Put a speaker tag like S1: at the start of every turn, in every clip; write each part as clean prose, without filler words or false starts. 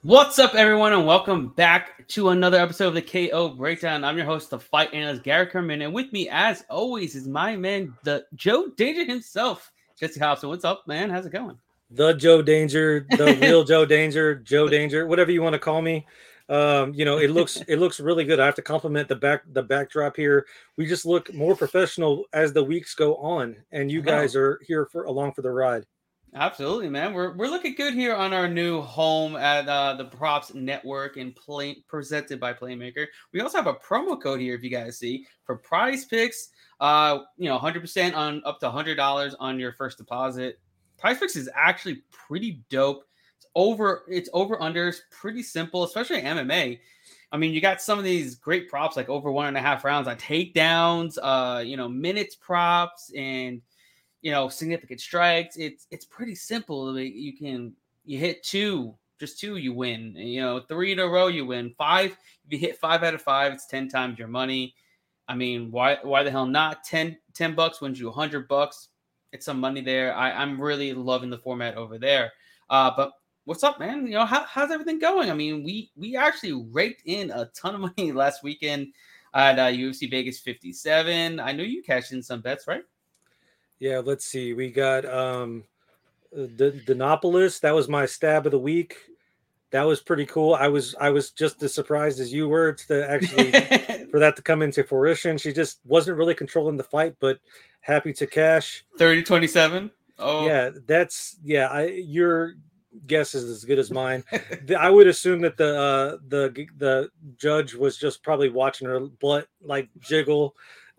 S1: What's up, everyone, and welcome back to another episode of the KO Breakdown. I'm your host, the fight analyst, Gary Kerman, and with me, as always, is my man, the Joe Danger himself, Jesse Hobson. What's up, man? How's it going?
S2: The Joe Danger, the real Joe Danger, whatever you want to call me. It looks really good. I have to compliment the backdrop here. We just look more professional as the weeks go on, and you guys are here along for the ride.
S1: Absolutely, man. We're looking good here on our new home at the Props Network and presented by Playmaker. We also have a promo code here, if you guys see, for Prize Picks. 100% on up to $100 on your first deposit. Prize Picks is actually pretty dope. It's over under. It's pretty simple, especially MMA. I mean, you got some of these great props like over 1.5 rounds on takedowns, minutes props and significant strikes. It's pretty simple. You hit just two, you win. 3 in a row, you win. 5, if you hit 5 out of 5, it's 10 times your money. I mean, why the hell not? $10 wins you $100. It's some money there. I'm really loving the format over there. But what's up, man? How's everything going? I mean, we actually raked in a ton of money last weekend at UFC Vegas 57. I know you cashed in some bets, right?
S2: Yeah, let's see. We got the Dinopolis. That was my stab of the week. That was pretty cool. I was just as surprised as you were to actually for that to come into fruition. She just wasn't really controlling the fight, but happy to cash.
S1: 30-27. Oh
S2: Yeah, your guess is as good as mine. I would assume that the judge was just probably watching her butt like jiggle.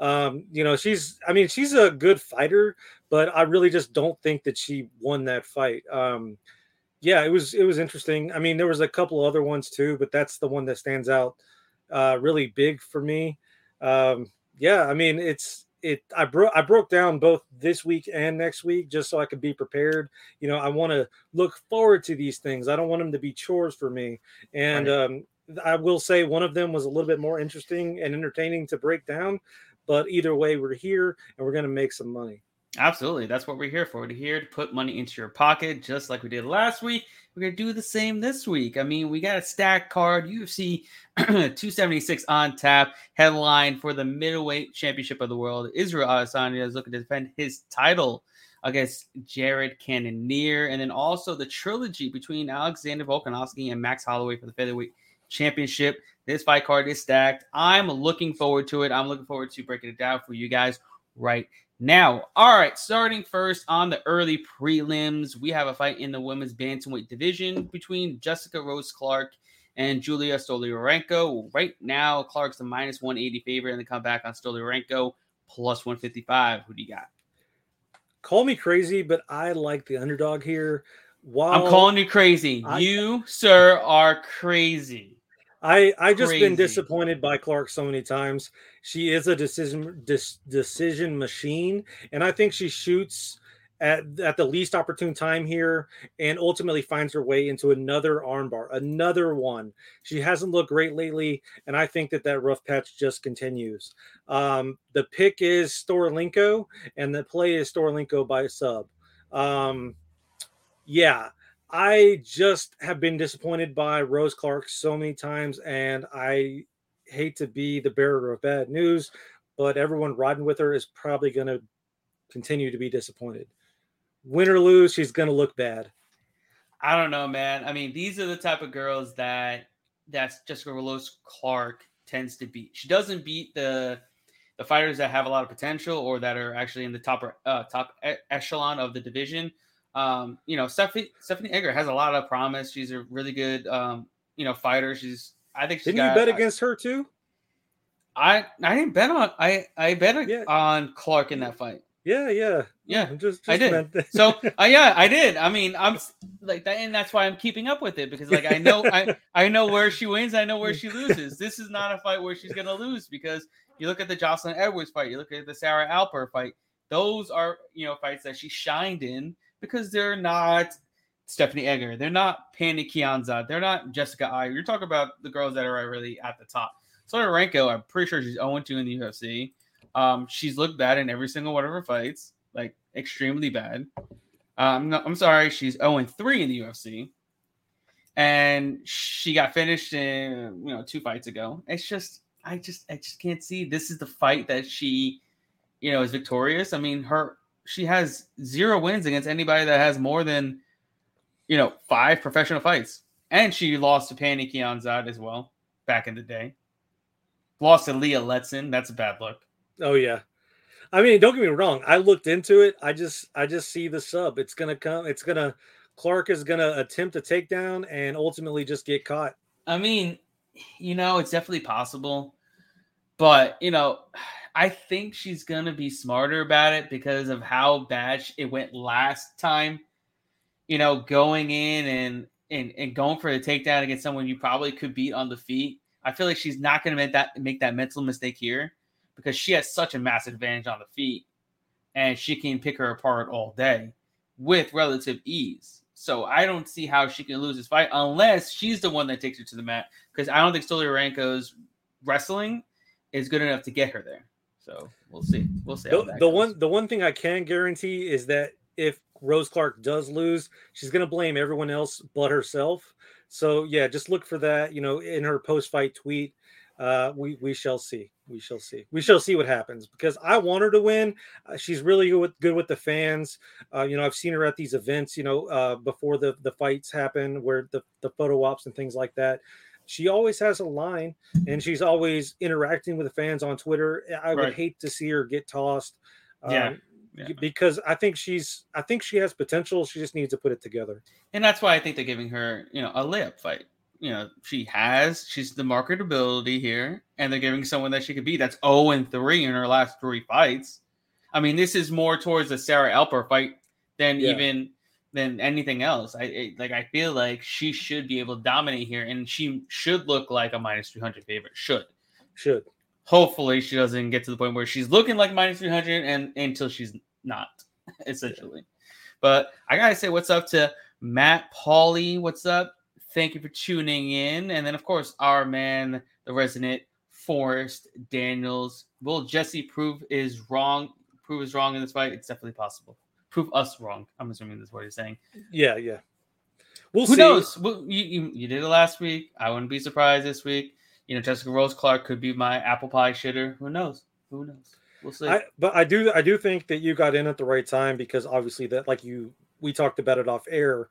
S2: She's a good fighter, but I really just don't think that she won that fight. Yeah, it was interesting. I mean, there was a couple other ones too, but that's the one that stands out really big for me. Yeah, I mean, I broke down both this week and next week just so I could be prepared. I want to look forward to these things. I don't want them to be chores for me. And
S1: right.
S2: I will say one of them was a little bit more interesting and entertaining to break down. But either way, we're here and we're going to make some money.
S1: Absolutely. That's what we're here for. We're here to put money into your pocket, just like we did last week. We're going to do the same this week. I mean, we got a stacked card. UFC 276 on tap. Headline for the middleweight championship of the world. Israel Adesanya is looking to defend his title against Jared Cannonier. And then also the trilogy between Alexander Volkanovski and Max Holloway for the featherweight championship. This fight card is stacked. I'm looking forward to it. I'm looking forward to breaking it down for you guys right now. All right, starting first on the early prelims, we have a fight in the women's bantamweight division between Jessica Rose Clark and Julia Stoliarenko. Right now, Clark's the minus 180 favorite, and the comeback on Stoliarenko plus 155. Who do you got?
S2: Call me crazy, but I like the underdog here.
S1: I'm calling you crazy. You, sir, are crazy.
S2: I just been disappointed by Clark so many times. She is a decision machine, and I think she shoots at the least opportune time here and ultimately finds her way into another armbar, another one. She hasn't looked great lately, and I think that rough patch just continues. The pick is Stoliarenko, and the play is Stoliarenko by sub. Yeah. I just have been disappointed by Rose Clark so many times, and I hate to be the bearer of bad news, but everyone riding with her is probably going to continue to be disappointed. Win or lose, she's going to look bad.
S1: I don't know, man. I mean, these are the type of girls that's Jessica Rose Clark tends to beat. She doesn't beat the fighters that have a lot of potential or that are actually in the top echelon of the division. Stephanie Egger has a lot of promise. She's a really good, fighter. Didn't
S2: you bet against her too?
S1: I didn't bet on. I bet on Clark in that fight.
S2: Yeah.
S1: Just I did. So I did. I mean, I'm like that, and that's why I'm keeping up with it because I know I know where she wins. I know where she loses. This is not a fight where she's gonna lose because you look at the Jocelyn Edwards fight, you look at the Sarah Alper fight. Those are fights that she shined in because they're not Stephanie Egger, they're not Pannie Kianzad, they're not Jessica Eye. You're talking about the girls that are really at the top. Stoliarenko, I'm pretty sure she's 0-2 in the UFC. She's looked bad in every single one of her fights, like extremely bad. I'm sorry, she's 0-3 in the UFC. and she got finished in 2 fights ago. It's just I just can't see this is the fight that she is victorious. I mean, she has 0 wins against anybody that has more than 5 professional fights, and she lost to Pannie Kianzad as well back in the day. Lost to Leah Letson. That's a bad look.
S2: Oh yeah. I mean, don't get me wrong. I looked into it. I just see the sub. It's gonna come. Clark is gonna attempt a takedown and ultimately just get caught.
S1: I mean, it's definitely possible, but I think she's gonna be smarter about it because of how bad it went last time. Going in and going for the takedown against someone you probably could beat on the feet. I feel like she's not gonna make that mental mistake here, because she has such a massive advantage on the feet, and she can pick her apart all day with relative ease. So I don't see how she can lose this fight unless she's the one that takes her to the mat, because I don't think Stoliarenko's wrestling is good enough to get her there. So we'll see. We'll see.
S2: The one thing I can guarantee is that if Rose Clark does lose, she's going to blame everyone else but herself. So yeah, just look for that. In her post-fight tweet. We shall see. We shall see what happens, because I want her to win. She's really good with the fans. I've seen her at these events, before the fights happen, where the photo ops and things like that. She always has a line, and she's always interacting with the fans on Twitter. I would hate to see her get tossed. Because I think she has potential. She just needs to put it together.
S1: And that's why I think they're giving her, a layup fight. She's the marketability here, and they're giving someone that she could beat that's 0-3 in her last 3 fights. I mean, this is more towards a Sarah Alper fight than anything else. I feel like she should be able to dominate here, and she should look like a -300 favorite. Should. Hopefully she doesn't get to the point where she's looking like -300 and until she's not, essentially. But I gotta say, what's up to Matt Pauly? What's up? Thank you for tuning in. And then, of course, our man, the resident Forrest Daniels. Will Jesse prove is wrong in this fight? It's definitely possible. Prove us wrong. I'm assuming that's what he's saying.
S2: Yeah. Who
S1: see. Knows? You did it last week. I wouldn't be surprised this week. Jessica Rose Clark could be my apple pie shitter. Who knows? We'll see.
S2: But I do think that you got in at the right time, because obviously that, we talked about it off air.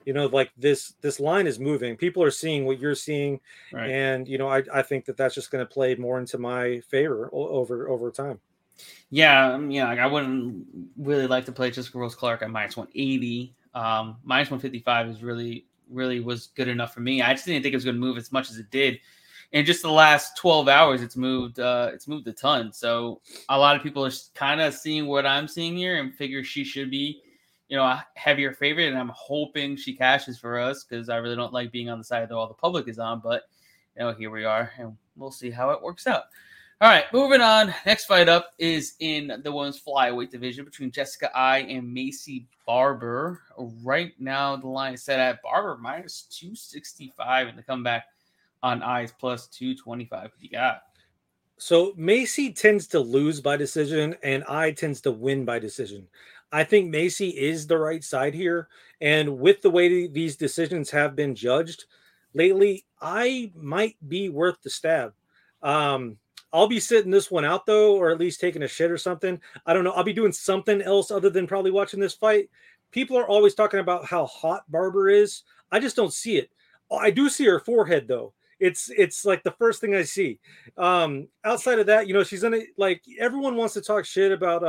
S2: This line is moving. People are seeing what you're seeing, right. And I think that's just going to play more into my favor over time.
S1: Yeah, I wouldn't really like to play Jessica Rose Clark at -180. -155 is really was good enough for me. I just didn't think it was going to move as much as it did. In just the last 12 hours, it's moved a ton. So a lot of people are kind of seeing what I'm seeing here and figure she should be a heavier favorite, and I'm hoping she cashes for us, because I really don't like being on the side that all the public is on. But here we are, and we'll see how it works out. All right, moving on. Next fight up is in the women's flyweight division between Jessica Eye and Maycee Barber. Right now, the line is set at Barber -265, and the comeback on Eye's +225. What you got?
S2: So Maycee tends to lose by decision, and Eye tends to win by decision. I think Maycee is the right side here. And with the way these decisions have been judged lately, I might be worth the stab. I'll be sitting this one out, though, or at least taking a shit or something. I don't know. I'll be doing something else other than probably watching this fight. People are always talking about how hot Barber is. I just don't see it. I do see her forehead, though. It's like the first thing I see. Outside of that, she's gonna, everyone wants to talk shit about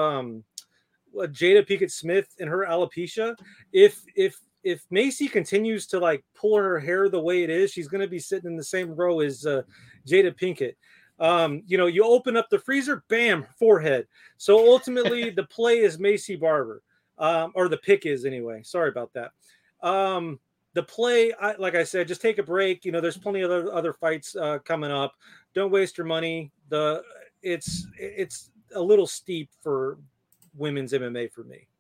S2: Jada Pinkett Smith and her alopecia. If Maycee continues to pull her hair the way it is, she's going to be sitting in the same row as Jada Pinkett. You open up the freezer, bam, forehead. So ultimately, the play is Maycee Barber, or the pick is anyway. Sorry about that. The play, like I said, just take a break. There's plenty of other fights coming up. Don't waste your money. It's a little steep for women's MMA for me.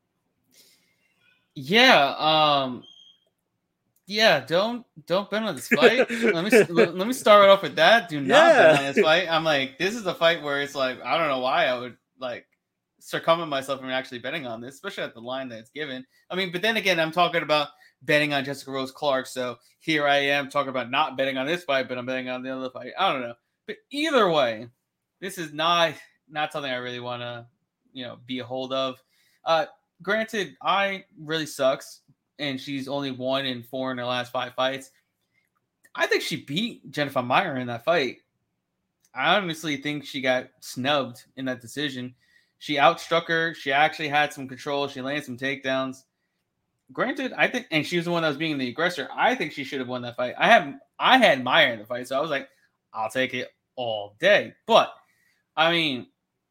S1: Yeah. Don't bet on this fight. let me start off with that. Do not bet on this fight. I'm this is a fight where it's I don't know why I would circumvent myself from actually betting on this, especially at the line that it's given. I mean, but then again, I'm talking about betting on Jessica Rose Clark. So here I am talking about not betting on this fight, but I'm betting on the other fight. I don't know. But either way, this is not something I really want to, be a hold of. Granted, I really sucks, and she's only 1-4 in her last 5 fights. I think she beat Jennifer Maia in that fight. I honestly think she got snubbed in that decision. She outstruck her. She actually had some control. She landed some takedowns. Granted, I think, and she was the one that was being the aggressor. I think she should have won that fight. I had Maia in the fight, so I was like, I'll take it all day. But I mean,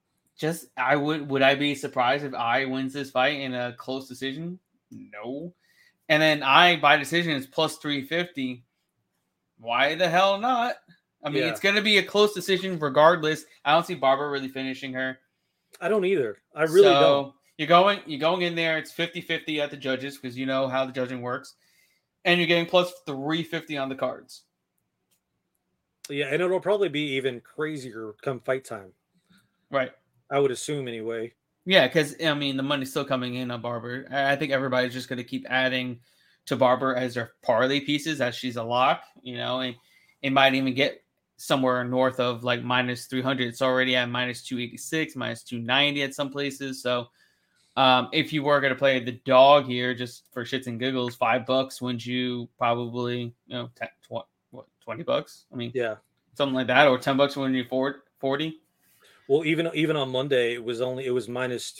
S1: would I be surprised if I wins this fight in a close decision? No. And then by decision is plus 350. Why the hell not? I mean, It's going to be a close decision regardless. I don't see Barbara really finishing her.
S2: I don't either. I really don't.
S1: You're going in there. It's 50-50 at the judges because you know how the judging works. And you're getting plus 350 on the cards.
S2: Yeah, and it'll probably be even crazier come fight time.
S1: Right.
S2: I would assume anyway.
S1: Yeah, because, I mean, the money's still coming in on Barber. I think everybody's just going to keep adding to Barber as their parlay pieces as she's a lock, and it might even get somewhere north of like minus 300. It's already at minus 286, minus 290 at some places. So if you were going to play the dog here, just for shits and giggles, $5 wins you probably, $20? I mean,
S2: yeah,
S1: something like that, or $10 wins you 40.
S2: Well, even on Monday, it was minus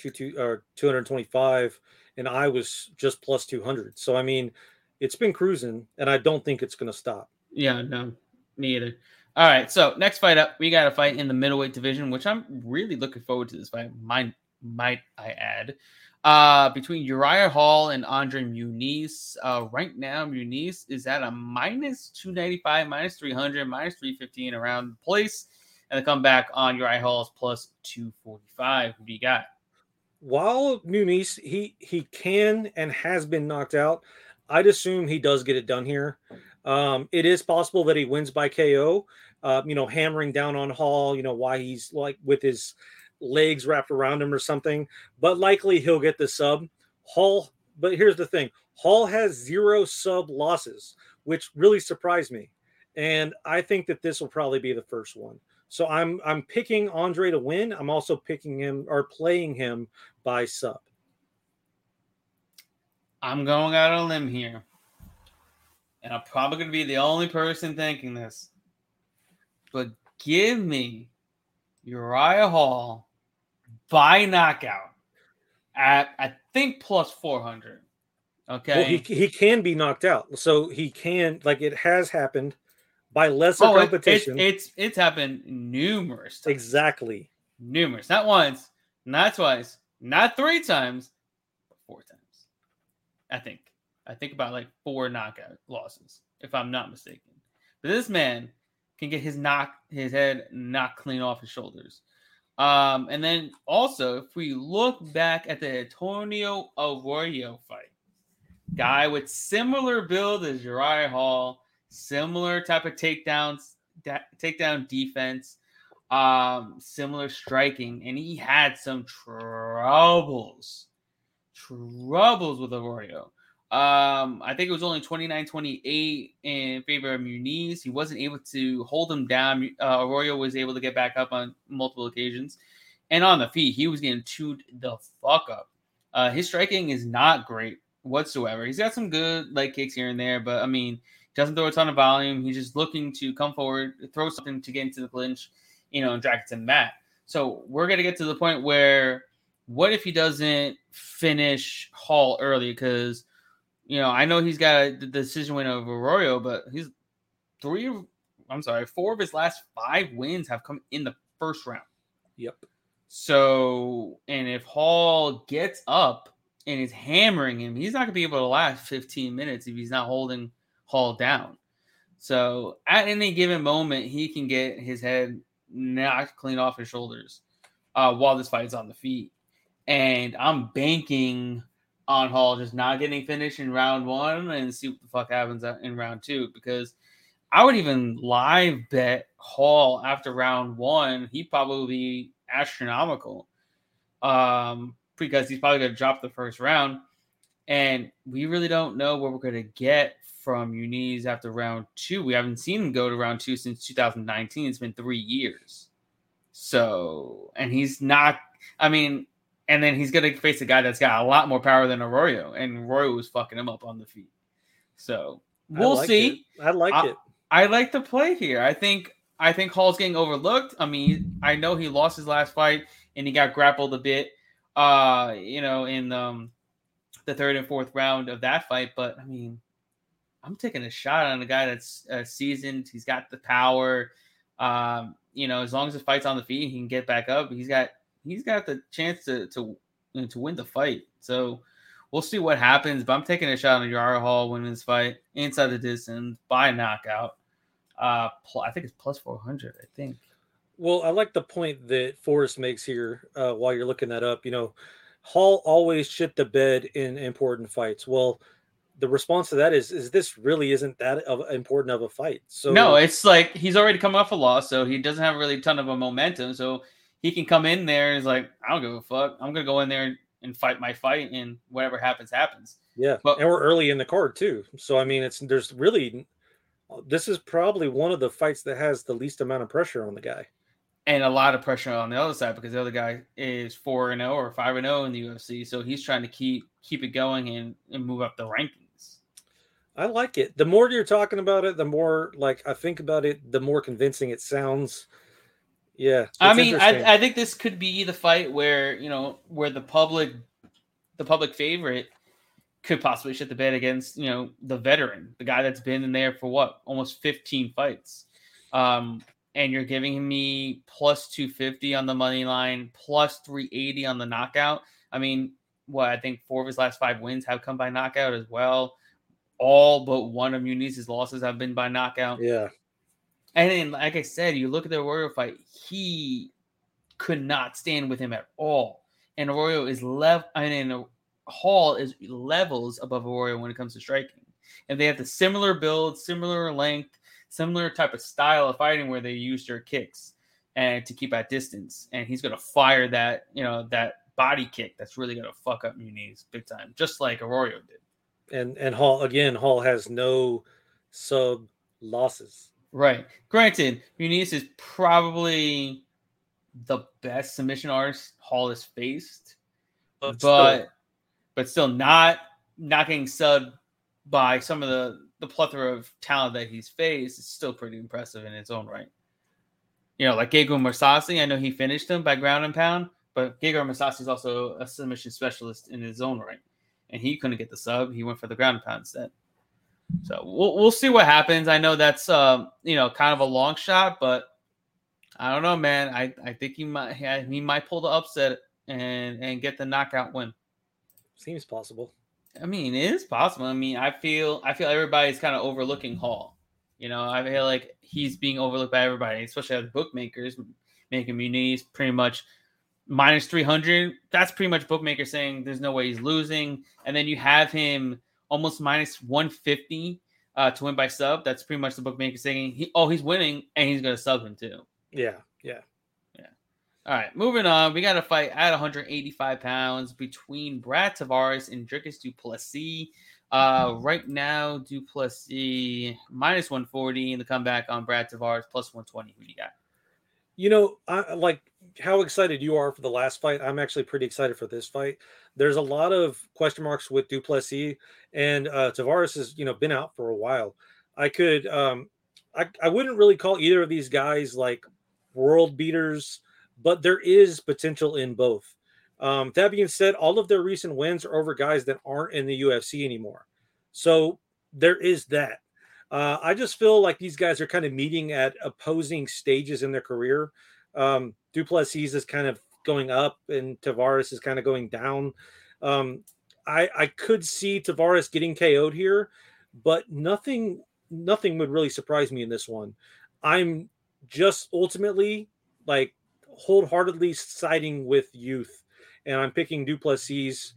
S2: 225, and I was just plus 200. So I mean, it's been cruising, and I don't think it's going to stop.
S1: Yeah, no, me either. All right, so next fight up, we got a fight in the middleweight division, which I'm really looking forward to this fight. Might I add, between Uriah Hall and Andre Muniz. Right now, Muniz is at a minus 295, minus 300, minus 315 around the place. And the comeback on Uriah Hall is plus 245. Who do you got?
S2: While Muniz, he can and has been knocked out, I'd assume he does get it done here. It is possible that he wins by KO, hammering down on Hall, why he's like with his legs wrapped around him or something, but likely he'll get the sub. Hall, but here's the thing. Hall has 0 sub losses, which really surprised me. And I think that this will probably be the first one. So I'm picking Andre to win. I'm also picking him or playing him by sub.
S1: I'm going out on a limb here. And I'm probably going to be the only person thinking this. But give me Uriah Hall by knockout at, I think, plus 400. Okay.
S2: Well, he can be knocked out. So he can, like it has happened by lesser competition.
S1: It's happened numerous times.
S2: Exactly.
S1: Numerous. Not once, not twice, not 3 times, but 4 times. I think about like 4 knockout losses, if I'm not mistaken. But this man can get his head knocked clean off his shoulders. And then also, if we look back at the Antonio Arroyo fight, guy with similar build as Uriah Hall, similar type of takedown defense, similar striking, and he had some troubles with Arroyo. I think it was only 29-28 in favor of Muniz. He wasn't able to hold him down. Arroyo was able to get back up on multiple occasions. And on the feet, he was getting chewed the fuck up. His striking is not great whatsoever. He's got some good leg kicks here and there, but I mean, doesn't throw a ton of volume. He's just looking to come forward, throw something to get into the clinch, and drag it to the mat. So we're going to get to the point where what if he doesn't finish Hall early? Because, I know he's got the decision win over Arroyo, but he's 4 of his last 5 wins have come in the first round.
S2: Yep.
S1: So, and if Hall gets up and is hammering him, he's not going to be able to last 15 minutes if he's not holding Hall down. So at any given moment, he can get his head knocked clean off his shoulders while this fight is on the feet. And I'm banking on Hall just not getting finished in round 1 and see what the fuck happens in round 2, because I would even live bet Hall after round 1. He'd probably be astronomical. because he's probably going to drop the first round. And we really don't know what we're going to get from Muniz after round 2. We haven't seen him go to round 2 since 2019. It's been 3 years. So, and he's not, and then he's going to face a guy that's got a lot more power than Arroyo, and Arroyo was fucking him up on the feet. So, we'll see.
S2: I like it.
S1: I like the play here. I think Hall's getting overlooked. I mean, I know he lost his last fight and he got grappled a bit, in the third and fourth round of that fight. But I mean, I'm taking a shot on a guy that's seasoned. He's got the power. As long as the fight's on the feet, he can get back up. He's got the chance to win the fight. So we'll see what happens. But I'm taking a shot on Uriah Hall winning this fight inside the distance by knockout. I think it's plus 400. I think.
S2: Well, I like the point that Forrest makes here while you're looking that up. Hall always shit the bed in important fights. Well, the response to that is this really isn't that important of a fight. So
S1: no, it's like he's already come off a loss, so he doesn't have really a ton of a momentum. So he can come in there and he's like, I don't give a fuck. I'm gonna go in there and fight my fight, and whatever happens, happens.
S2: Yeah, and we're early in the card too. So I mean, this is probably one of the fights that has the least amount of pressure on the guy.
S1: And a lot of pressure on the other side because the other guy is 4-0 or 5-0 in the UFC. So he's trying to keep it going and move up the rankings.
S2: I like it. The more you're talking about it, the more like I think about it, the more convincing it sounds. Yeah.
S1: I mean, I think this could be the fight where the public favorite could possibly shit the bed against, the veteran, the guy that's been in there for almost 15 fights. And you're giving me plus 250 on the money line, plus 380 on the knockout. I mean, I think 4 of his last 5 wins have come by knockout as well. All but one of Muniz's losses have been by knockout.
S2: Yeah.
S1: And then, like I said, you look at the Arroyo fight, he could not stand with him at all. And Arroyo is Hall is levels above Arroyo when it comes to striking. And they have the similar build, similar length, similar type of style of fighting where they use their kicks and to keep at distance. And he's going to fire that, that body kick that's really going to fuck up Muniz big time, just like Arroyo did.
S2: And Hall has no sub losses.
S1: Right. Granted, Muniz is probably the best submission artist Hall has faced, but still not getting subbed by some of the plethora of talent that he's faced is still pretty impressive in its own right. Like Gegard Mousasi, I know he finished him by ground and pound, but Gegard Mousasi is also a submission specialist in his own right, and he couldn't get the sub. He went for the ground and pound instead. So we'll see what happens. I know that's kind of a long shot, but I don't know, man. I think he might pull the upset and get the knockout win.
S2: Seems possible.
S1: I mean, it is possible. I mean, I feel everybody's kind of overlooking Hall. I feel like he's being overlooked by everybody, especially the bookmakers, making Muniz pretty much minus 300. That's pretty much bookmakers saying there's no way he's losing. And then you have him almost minus 150 to win by sub. That's pretty much the bookmaker saying he's winning and he's going to sub him too.
S2: Yeah.
S1: All right, moving on. We got a fight at 185 pounds between Brad Tavares and Dricus Du Plessis. Right now, Du Plessis minus 140 in the comeback on Brad Tavares plus 120. Who do you got?
S2: I like how excited you are for the last fight. I'm actually pretty excited for this fight. There's a lot of question marks with Du Plessis, and Tavares has been out for a while. I wouldn't really call either of these guys like world beaters, but there is potential in both. That being said, all of their recent wins are over guys that aren't in the UFC anymore. So there is that. I just feel like these guys are kind of meeting at opposing stages in their career. Du Plessis is kind of going up and Tavares is kind of going down. I could see Tavares getting KO'd here, but nothing would really surprise me in this one. I'm just ultimately like wholeheartedly siding with youth, and I'm picking Du Plessis.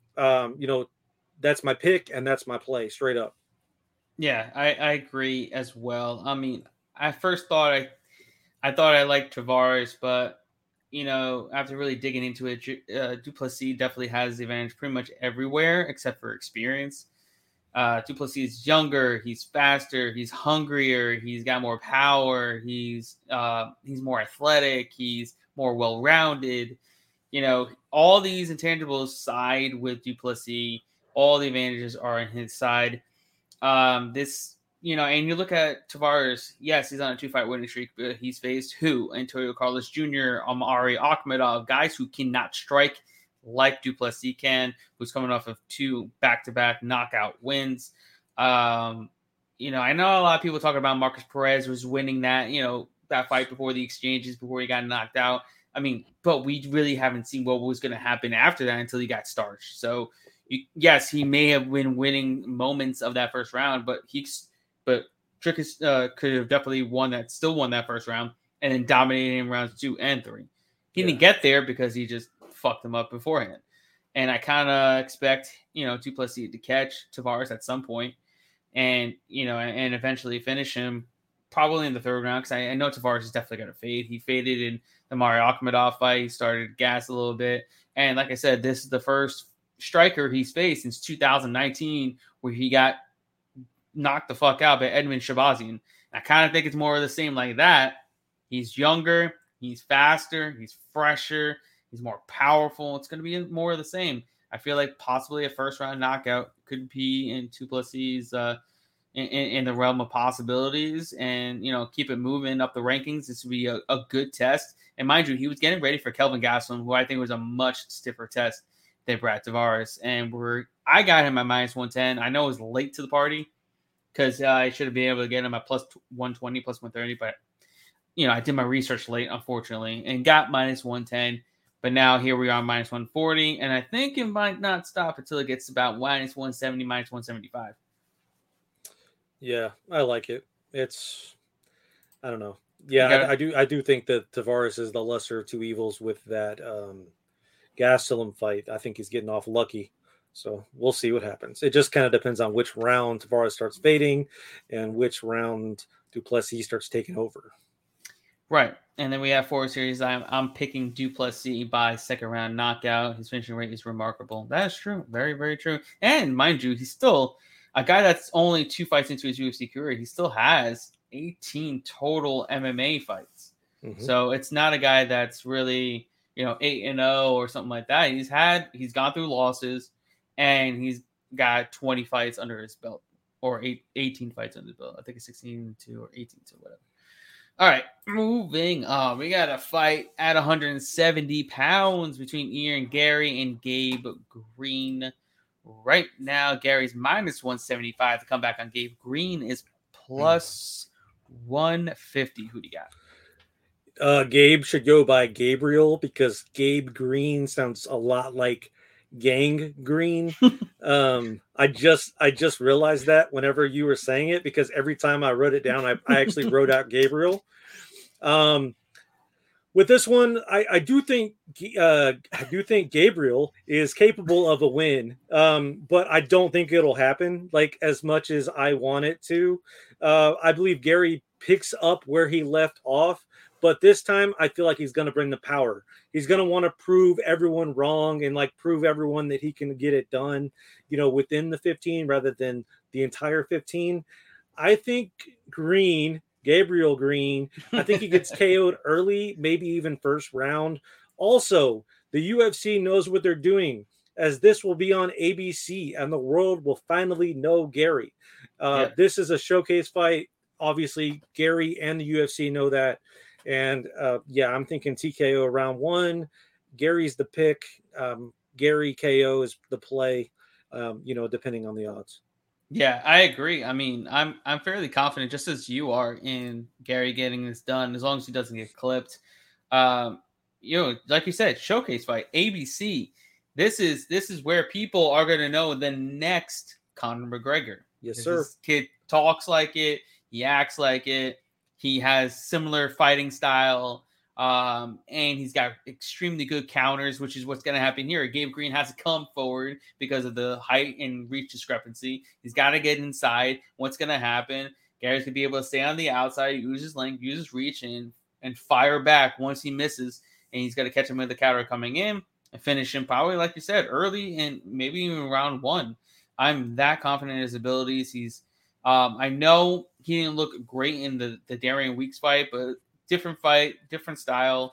S2: That's my pick and that's my play straight up.
S1: Yeah, I agree as well. I mean, I first thought I liked Tavares, but after really digging into it, Du Plessis definitely has the advantage pretty much everywhere except for experience. Du Plessis is younger, he's faster, he's hungrier, he's got more power, he's more athletic, he's more well-rounded. All these intangibles side with Du Plessis. All the advantages are on his side. And you look at Tavares, yes, he's on a 2-fight winning streak, but he's faced who? Antonio Carlos Jr., Omari Akhmedov, guys who cannot strike like Du Plessis can, who's coming off of 2 back-to-back knockout wins. I know a lot of people talk about Marcus Perez was winning that, that fight before the exchanges, before he got knocked out. But we really haven't seen what was going to happen after that until he got starched. So, yes, he may have been winning moments of that first round, but Dricus could have definitely still won that first round and then dominated in rounds 2 and 3. He didn't get there because he just fucked him up beforehand. And I kind of expect, Du Plessis to catch Tavares at some point and eventually finish him probably in the 3rd round, because I know Tavares is definitely going to fade. He faded in the Mario Akhmedov fight. He started to gas a little bit. And like I said, this is the first striker he's faced since 2019 where he got knocked the fuck out by Edmund Shabazian. I kind of think it's more of the same like that. He's younger, he's faster, he's fresher, he's more powerful. It's going to be more of the same. I feel like possibly a first-round knockout could be in Du Plessis' in the realm of possibilities, and keep it moving up the rankings. This would be a good test. And mind you, he was getting ready for Kelvin Gastelum, who I think was a much stiffer test than Brad Tavares. And I got him at -110. I know it was late to the party because I should have been able to get him at +120, +130, but I did my research late, unfortunately, and got -110. But now here we are, -140, and I think it might not stop until it gets about -170, -175.
S2: Yeah, I like it. I don't know. Yeah, I do think that Tavares is the lesser of two evils with that Gastelum fight. I think he's getting off lucky. So we'll see what happens. It just kind of depends on which round Tavares starts fading and which round Du Plessis starts taking over.
S1: Right. And then we have 4 series. I'm picking Du Plessis by 2nd round knockout. His finishing rate is remarkable. That is true. Very, very true. And mind you, he's still a guy that's only 2 fights into his UFC career. He still has 18 total MMA fights. Mm-hmm. So it's not a guy that's really, 8-0 or something like that. He's gone through losses, and he's got 20 fights under his belt, or 18 fights under his belt. I think it's 16-2 or 18-2, whatever. All right, moving on. We got a fight at 170 pounds between Ian Garry and Gabe Green. Right now, Gary's -175. The comeback on Gabe Green is +150. Who do you
S2: got? Gabe should go by Gabriel because Gabe Green sounds a lot like Gang Green. I just realized that whenever you were saying it, because every time I wrote it down, I actually wrote out Gabriel. With this one, I do think Gabriel is capable of a win, but I don't think it'll happen like as much as I want it to. I believe Gary picks up where he left off, but this time I feel like he's going to bring the power. He's going to want to prove everyone wrong and prove everyone that he can get it done, within the 15 rather than the entire 15. I think Gabriel Green, I think he gets KO'd early, maybe even first round. Also, the UFC knows what they're doing, as this will be on ABC and the world will finally know Gary. This is a showcase fight. Obviously, Gary and the UFC know that. And I'm thinking TKO round 1. Gary's the pick. Gary KO is the play, depending on the odds.
S1: Yeah, I agree. I'm fairly confident, just as you are, in Gary getting this done, as long as he doesn't get clipped. Like you said, showcase fight, ABC. This is where people are going to know the next Conor McGregor.
S2: Yes, sir.
S1: This kid talks like it. He acts like it. He has similar fighting style. And he's got extremely good counters, which is what's going to happen here. Gabe Green has to come forward because of the height and reach discrepancy. He's got to get inside. What's going to happen? Gary's going to be able to stay on the outside, use his length, use his reach, and fire back once he misses. and he's got to catch him with the counter coming in and finish him probably, like you said, early and maybe even round 1. I'm that confident in his abilities. He's I know he didn't look great in the Darian Weeks fight, but different fight, different style.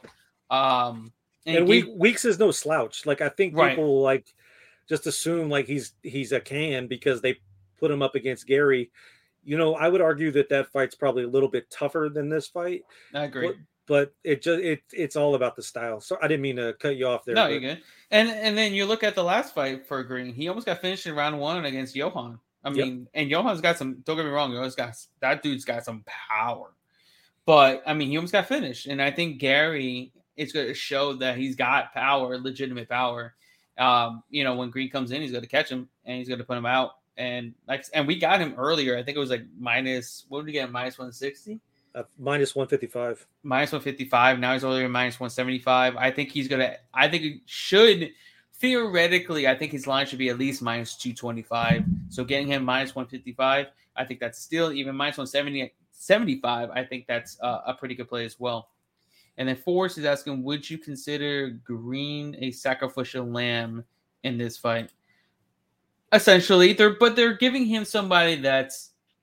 S2: And Weeks is no slouch. Like I think
S1: right.
S2: people like just assume like he's a can because they put him up against Gary. You know, I would argue that fight's probably a little bit tougher than this fight.
S1: I agree.
S2: But it's all about the style. So I didn't mean to cut you off there.
S1: No, you're good. And then you look at the last fight for Green. He almost got finished in round 1 against Johan. I mean, and Johan's got some. Don't get me wrong. That dude's got some power. But I mean, he almost got finished, and I think Gary is going to show that he's got power, legitimate power. You know, when Green comes in, he's going to catch him and he's going to put him out. And we got him earlier. I think it was like minus. What did we get? Minus 160.
S2: Minus 155.
S1: Minus 155. Now he's only minus 175. I think he should theoretically. I think his line should be at least minus 225. So getting him minus 155, I think that's still even minus 175. I think that's a pretty good play as well. And then Forrest is asking, would you consider Green a sacrificial lamb in this fight? Essentially, they're giving him somebody that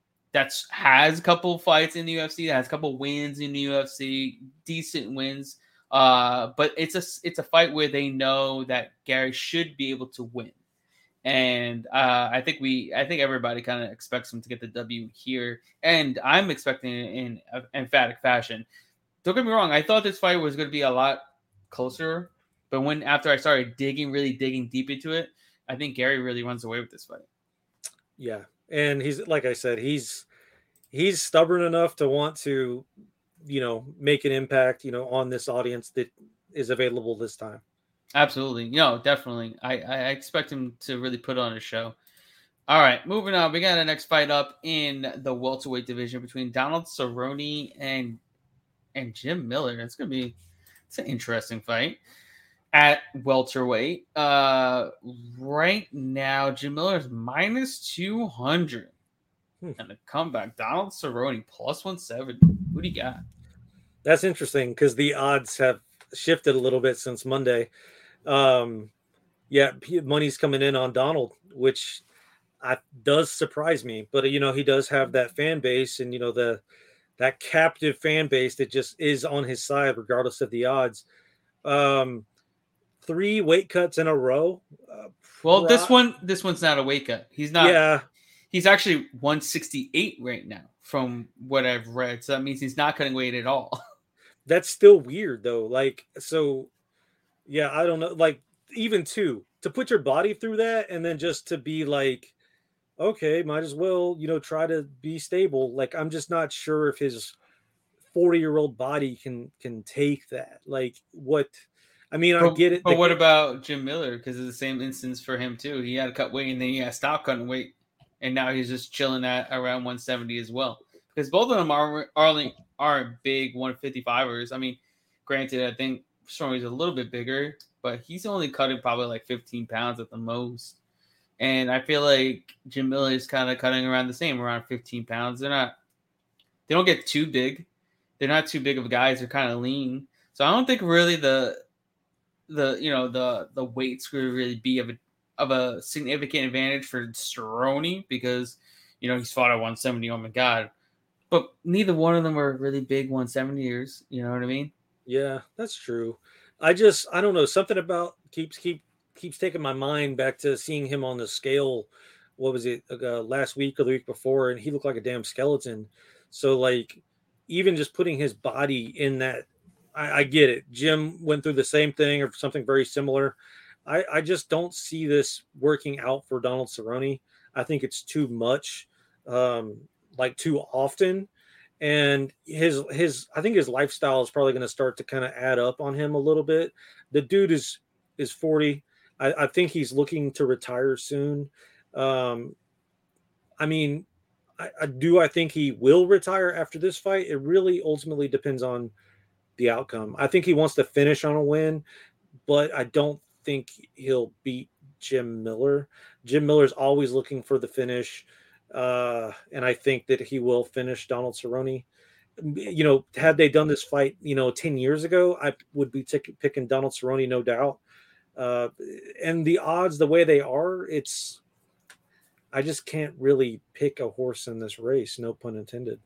S1: has a couple fights in the UFC, that has a couple wins in the UFC, decent wins. But it's a fight where they know that Gary should be able to win, and I think everybody kind of expects him to get the W here, and I'm expecting it in emphatic fashion. Don't get me wrong, I thought this fight was going to be a lot closer, but after I started really digging deep into it, I think Gary really runs away with this fight.
S2: Yeah. And he's, like I said, he's stubborn enough to want to, you know, make an impact, you know, on this audience that is available this time.
S1: Absolutely. No, definitely. I expect him to really put on a show. All right, moving on. We got the next fight up in the welterweight division between Donald Cerrone and Jim Miller. It's an interesting fight at welterweight. Right now, Jim Miller is minus 200. And the comeback, Donald Cerrone plus 170. Who do you got?
S2: That's interesting because the odds have shifted a little bit since Monday. Yeah, money's coming in on Donald, which does surprise me. But you know, he does have that fan base, and you know that captive fan base that just is on his side regardless of the odds. 3 weight cuts in a row.
S1: Well, this one's not a weight cut. He's not.
S2: Yeah.
S1: He's actually 168 right now from what I've read. So that means he's not cutting weight at all.
S2: That's still weird though. Like, so yeah, I don't know. Like, even to put your body through that and then just to be like, okay, might as well, you know, try to be stable. Like, I'm just not sure if his 40-year-old body can take that. Like, what? I mean, I get it.
S1: But what about Jim Miller? Because it's the same instance for him too. He had to cut weight and then he had to stop cutting weight. And now he's just chilling at around 170 as well. Because both of them aren't big 155ers. I mean, granted, I think Cerrone's a little bit bigger, but he's only cutting probably like 15 pounds at the most. And I feel like Jim Miller is kind of cutting around the same, around 15 pounds. They don't get too big. They're not too big of guys. They're kind of lean. So I don't think really the weights would really be of a significant advantage for Cerrone because, you know, he's fought at 170. Oh my God. But neither one of them were really big 170ers. You know what I mean?
S2: Yeah, that's true. I don't know. Something about keeps taking my mind back to seeing him on the scale. What was it? Last week or the week before. And he looked like a damn skeleton. So like, even just putting his body in that, I get it. Jim went through the same thing or something very similar. I just don't see this working out for Donald Cerrone. I think it's too much, like too often. And I think his lifestyle is probably going to start to kind of add up on him a little bit. The dude is 40. I think he's looking to retire soon. I mean, I think he will retire after this fight. It really ultimately depends on the outcome. I think he wants to finish on a win, but I don't think he'll beat Jim Miller. Jim Miller's always looking for the finish, and I think that he will finish Donald Cerrone. had they done this fight, 10 years ago, I would be picking Donald Cerrone, no doubt. And the odds, the way they are, I just can't really pick a horse in this race. No pun intended.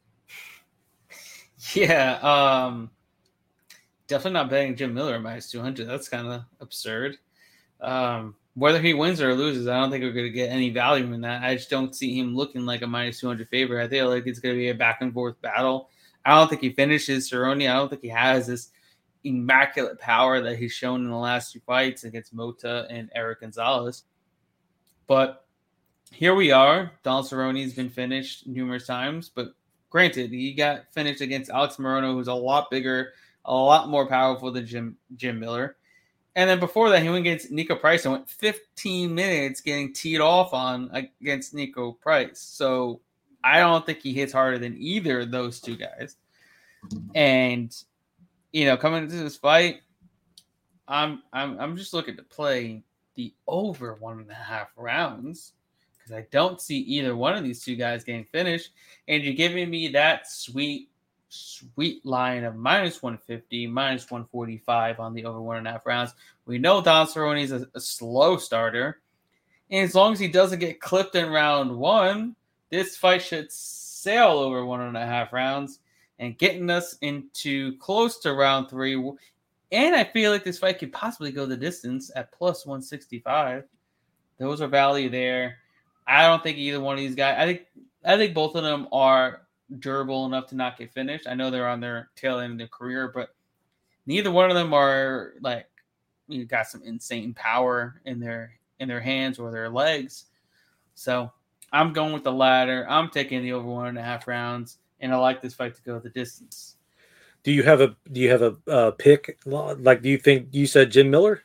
S1: Yeah. Definitely not betting Jim Miller minus 200. That's kind of absurd. Whether he wins or loses, I don't think we're going to get any value in that. I just don't see him looking like a minus 200 favorite. I feel like it's going to be a back and forth battle. I don't think he finishes Cerrone. I don't think he has this immaculate power that he's shown in the last two fights against Mota and Eric Gonzalez. But here we are. Donald Cerrone's been finished numerous times, but granted, he got finished against Alex Morono, who's a lot bigger, a lot more powerful than Jim Miller. And then before that, he went against Nico Price and went 15 minutes getting teed off on against Nico Price. So I don't think he hits harder than either of those two guys. And coming into this fight, I'm just looking to play the over 1.5 rounds because I don't see either one of these two guys getting finished. And you're giving me that sweet line of minus 150, minus 145 on the over 1.5 rounds. We know Don Cerrone is a slow starter. And as long as he doesn't get clipped in round one, this fight should sail over 1.5 rounds and getting us into close to round 3. And I feel like this fight could possibly go the distance at plus 165. Those are value there. I don't think either one of these guys. I think both of them are durable enough to not get finished. I know they're on their tail end of their career, but neither one of them are got some insane power in their hands or their legs. So I'm going with the latter. I'm taking the over 1.5 rounds, and I like this fight to go the distance.
S2: Do you have a pick? Like, do you think you said Jim Miller?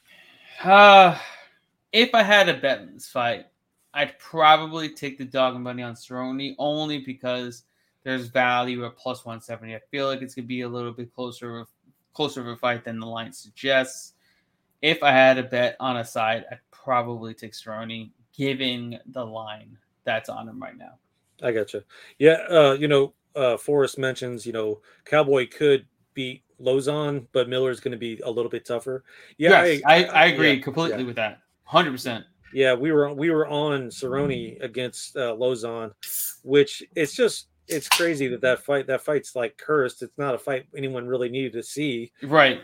S1: If I had a bet in this fight, I'd probably take the dog and money on Cerrone only because there's value at plus 170. I feel like it's going to be a little bit closer of a fight than the line suggests. If I had a bet on a side, I'd probably take Cerrone, given the line that's on him right now.
S2: I gotcha. Yeah, Forrest mentions, Cowboy could beat Lozon, but Miller's going to be a little bit tougher. Yeah,
S1: yes, I agree completely with that. 100%.
S2: Yeah, we were on Cerrone against Lozon, which it's crazy that fight's like cursed. It's not a fight anyone really needed to see,
S1: right?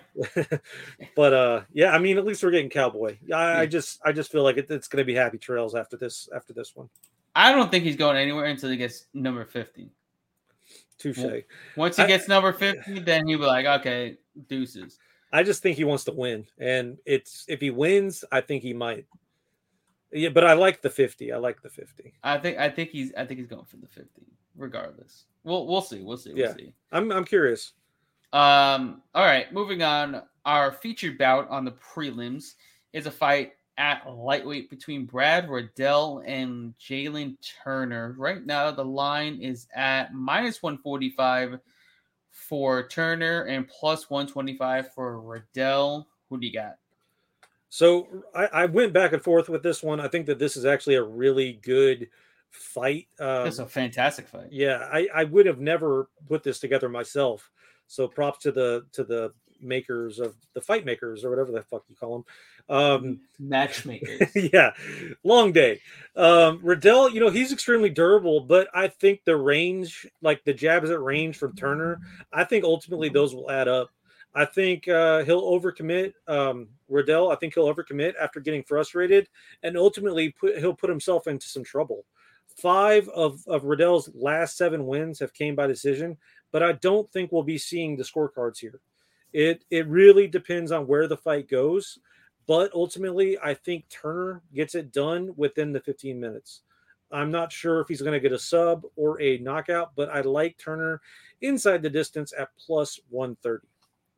S2: But yeah, I mean, at least we're getting Cowboy. I just feel like it's going to be happy trails after this one.
S1: I don't think he's going anywhere until he gets number 50.
S2: Touche.
S1: Once he gets number 50, then he'll be like, okay, deuces.
S2: I just think he wants to win, and if he wins, I think he might. Yeah, but I like the 50. I like the 50.
S1: I think he's going for the 50, regardless. We'll see. We'll see.
S2: I'm curious.
S1: All right, moving on. Our featured bout on the prelims is a fight at lightweight between Brad Riddell and Jalen Turner. Right now, the line is at minus 145 for Turner and plus 125 for Riddell. Who do you got?
S2: So I went back and forth with this one. I think that this is actually a really good fight.
S1: It's a fantastic fight.
S2: Yeah, I would have never put this together myself. So props to the makers of the fight makers or whatever the fuck you call them.
S1: Matchmakers.
S2: Yeah, long day. Riddell, he's extremely durable, but I think the range, like the jabs at range from Turner, I think ultimately those will add up. I think he'll overcommit. Riddell, I think he'll overcommit after getting frustrated, and ultimately he'll put himself into some trouble. 5 of Riddell's last 7 wins have came by decision, but I don't think we'll be seeing the scorecards here. It really depends on where the fight goes, but ultimately I think Turner gets it done within the 15 minutes. I'm not sure if he's going to get a sub or a knockout, but I like Turner inside the distance at plus 130.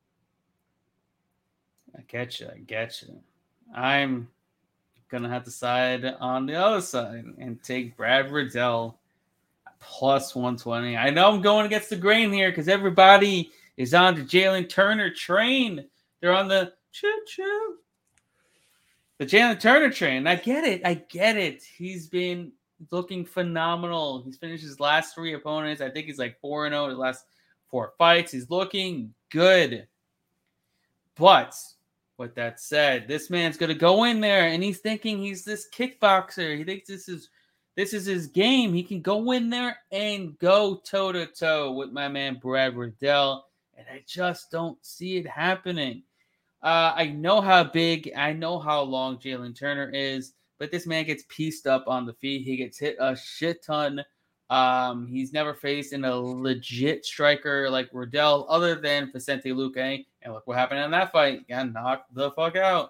S1: I get you. I'm going to have to side on the other side and take Brad Riddell plus 120. I know I'm going against the grain here because everybody is on the Jalen Turner train. They're on the choo-choo. The Jalen Turner train. I get it. He's been looking phenomenal. He's finished his last 3 opponents. I think he's like 4-0 his last 4 fights. He's looking good. But with that said, this man's going to go in there and he's thinking he's this kickboxer. He thinks this is his game. He can go in there and go toe-to-toe with my man Brad Riddell. And I just don't see it happening. I know how long Jalen Turner is, but this man gets pieced up on the feet. He gets hit a shit ton. He's never faced a legit striker like Riddell other than Vicente Luque. And look what happened in that fight. Got knocked the fuck out.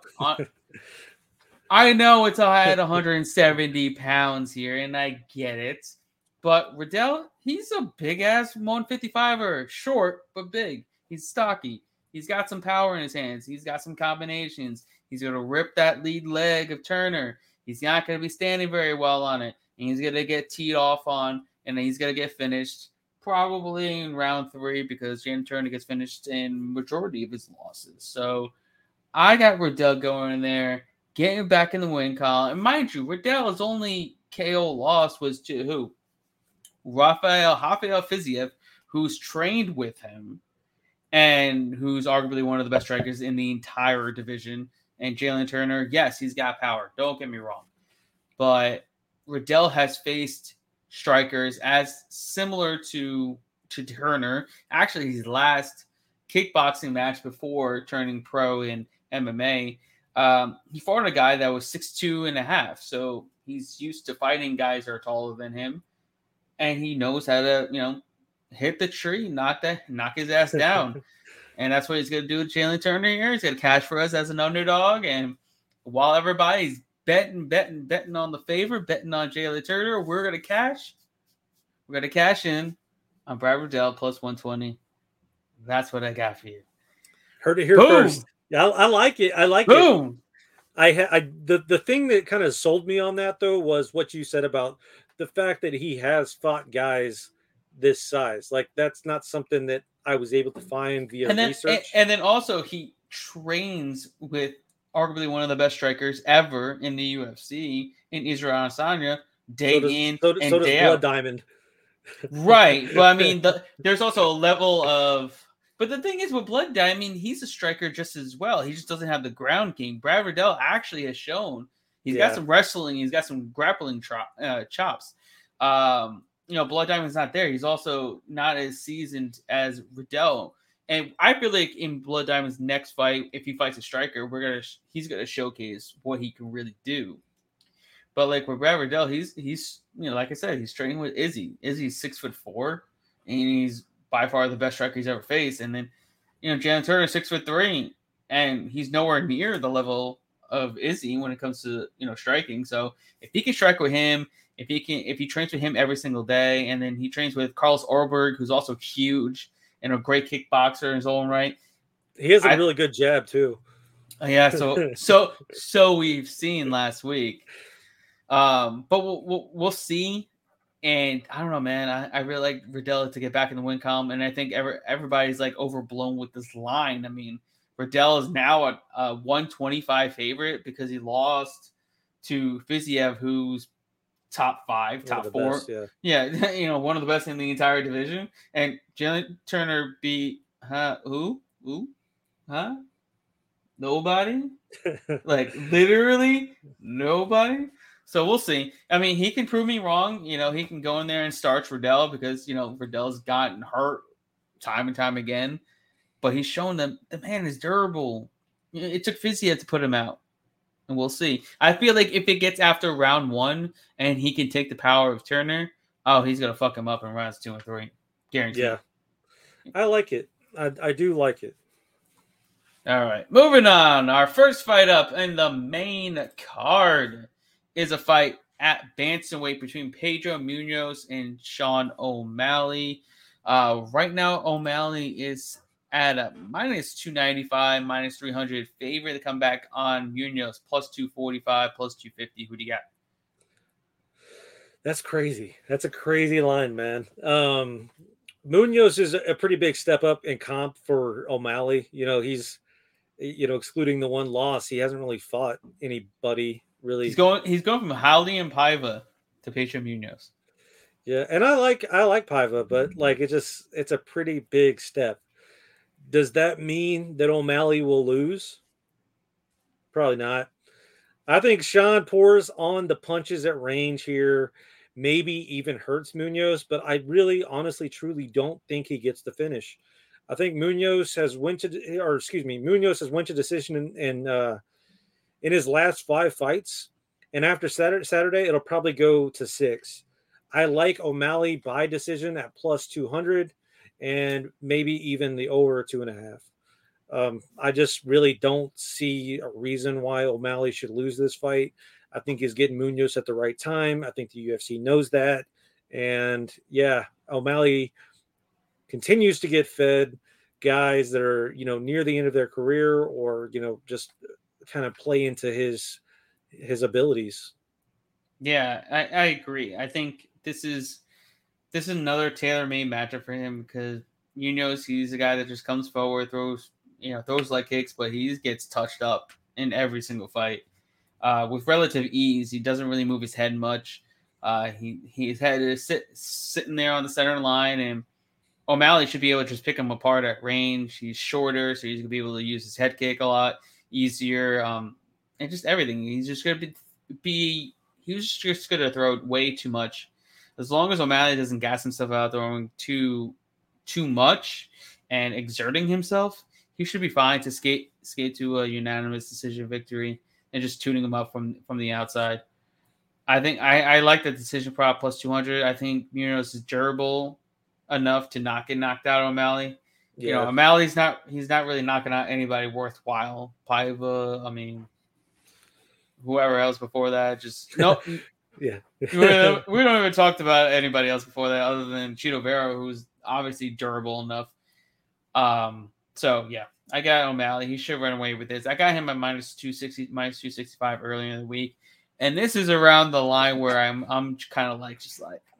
S1: I know it's at 170 pounds here, and I get it. But Riddell, he's a big-ass 155er. Short, but big. He's stocky. He's got some power in his hands. He's got some combinations. He's going to rip that lead leg of Turner. He's not going to be standing very well on it. And he's going to get teed off on, and then he's going to get finished probably in round 3 because Jalen Turner gets finished in majority of his losses. So I got Riddell going in there, getting back in the win column. And mind you, Riddell's only KO loss was to who? Rafael Fiziev, who's trained with him and who's arguably one of the best strikers in the entire division. And Jalen Turner, yes, he's got power. Don't get me wrong. But Riddell has faced strikers as similar to Turner. Actually, his last kickboxing match before turning pro in MMA, he fought a guy that was 6'2 and a half. So he's used to fighting guys that are taller than him. And he knows how to, hit the tree, knock his ass down. And that's what he's going to do with Jalen Turner here. He's going to cash for us as an underdog. And while everybody's betting on the favor, betting on Jalen Turner, we're going to cash. We're going to cash in on Brad Riddell plus 120. That's what I got for you.
S2: Heard it here first. Yeah, I like it. I like
S1: Boom.
S2: it. The thing that kind of sold me on that, though, was what you said about the fact that he has fought guys this size. Like, that's not something that I was able to find via research.
S1: And then also he trains with arguably one of the best strikers ever in the UFC in Israel Adesanya, day in and day out.
S2: Blood Diamond.
S1: Right. But I mean, there's also a level of... But the thing is, with Blood Diamond, he's a striker just as well. He just doesn't have the ground game. Brad Riddell actually has shown he's got some wrestling. He's got some grappling chops. Blood Diamond's not there. He's also not as seasoned as Riddell. And I feel like in Blood Diamond's next fight, if he fights a striker, he's gonna showcase what he can really do. But like with Brad Riddell, he's like I said, he's training with Izzy. Izzy's 6'4", and he's by far the best striker he's ever faced. And then, Jalen Turner 6'3", and he's nowhere near the level of Izzy when it comes to striking. So if he can strike with him, if he trains with him every single day, and then he trains with Carlos Orberg, who's also huge and a great kickboxer in his own right.
S2: He has a really good jab too.
S1: Yeah, so we've seen last week. But we'll see. And I don't know, man. I really like Riddell to get back in the win column, and I think everybody's like overblown with this line. I mean, Riddell is now a 125 favorite because he lost to Fiziev, who's top 5, top 4.
S2: Best,
S1: yeah, one of the best in the entire division. And Jalen Turner beat who? Nobody. Like literally nobody. So we'll see. I mean, he can prove me wrong. He can go in there and starch Riddell because, Riddell's gotten hurt time and time again. But he's shown them the man is durable. It took Fiziev to put him out. And we'll see. I feel like if it gets after round 1 and he can take the power of Turner, he's going to fuck him up in rounds 2 and 3. Guaranteed.
S2: Yeah. I like it. I do like it.
S1: All right. Moving on. Our first fight up in the main card is a fight at bantamweight between Pedro Munoz and Sean O'Malley. Right now, O'Malley is at a minus 295, minus 300 favorite to come back on Munoz, plus 245, plus 250. Who do you got?
S2: That's crazy. That's a crazy line, man. Munoz is a pretty big step up in comp for O'Malley. He's, excluding the one loss, he hasn't really fought anybody really.
S1: He's going from Howley and Paiva to Pedro Munoz.
S2: Yeah, and I like Paiva, but like it's a pretty big step. Does that mean that O'Malley will lose? Probably not. I think Sean pours on the punches at range here, maybe even hurts Munoz, but I really, honestly, truly don't think he gets the finish. I think Munoz has Munoz has went to decision in his last 5 fights, and after Saturday, it'll probably go to 6. I like O'Malley by decision at plus 200, and maybe even the over 2.5. I just really don't see a reason why O'Malley should lose this fight. I think he's getting Munoz at the right time. I think the UFC knows that. And yeah, O'Malley continues to get fed guys that are, near the end of their career or, just kind of play into his abilities.
S1: Yeah, I agree. I think this is another tailor-made matchup for him because he's a guy that just comes forward, throws leg kicks, but he gets touched up in every single fight with relative ease. He doesn't really move his head much. His head is sitting there on the center line, and O'Malley should be able to just pick him apart at range. He's shorter, so he's gonna be able to use his head kick a lot easier, and just everything. He's just gonna be he's just gonna throw way too much. As long as O'Malley doesn't gas himself out throwing too much and exerting himself, he should be fine to skate to a unanimous decision victory and just tuning him up from the outside. I think I like the decision prop plus 200. I think Munoz is durable enough to not get knocked out. O'Malley,
S2: Yeah.
S1: O'Malley's he's not really knocking out anybody worthwhile. Paiva, I mean, whoever else before that, just no.
S2: Yeah.
S1: we don't even talked about anybody else before that other than Chito Vera, who's obviously durable enough. So yeah, I got O'Malley. He should run away with this. I got him at minus 260, minus 265 earlier in the week, and this is around the line where I'm kind of like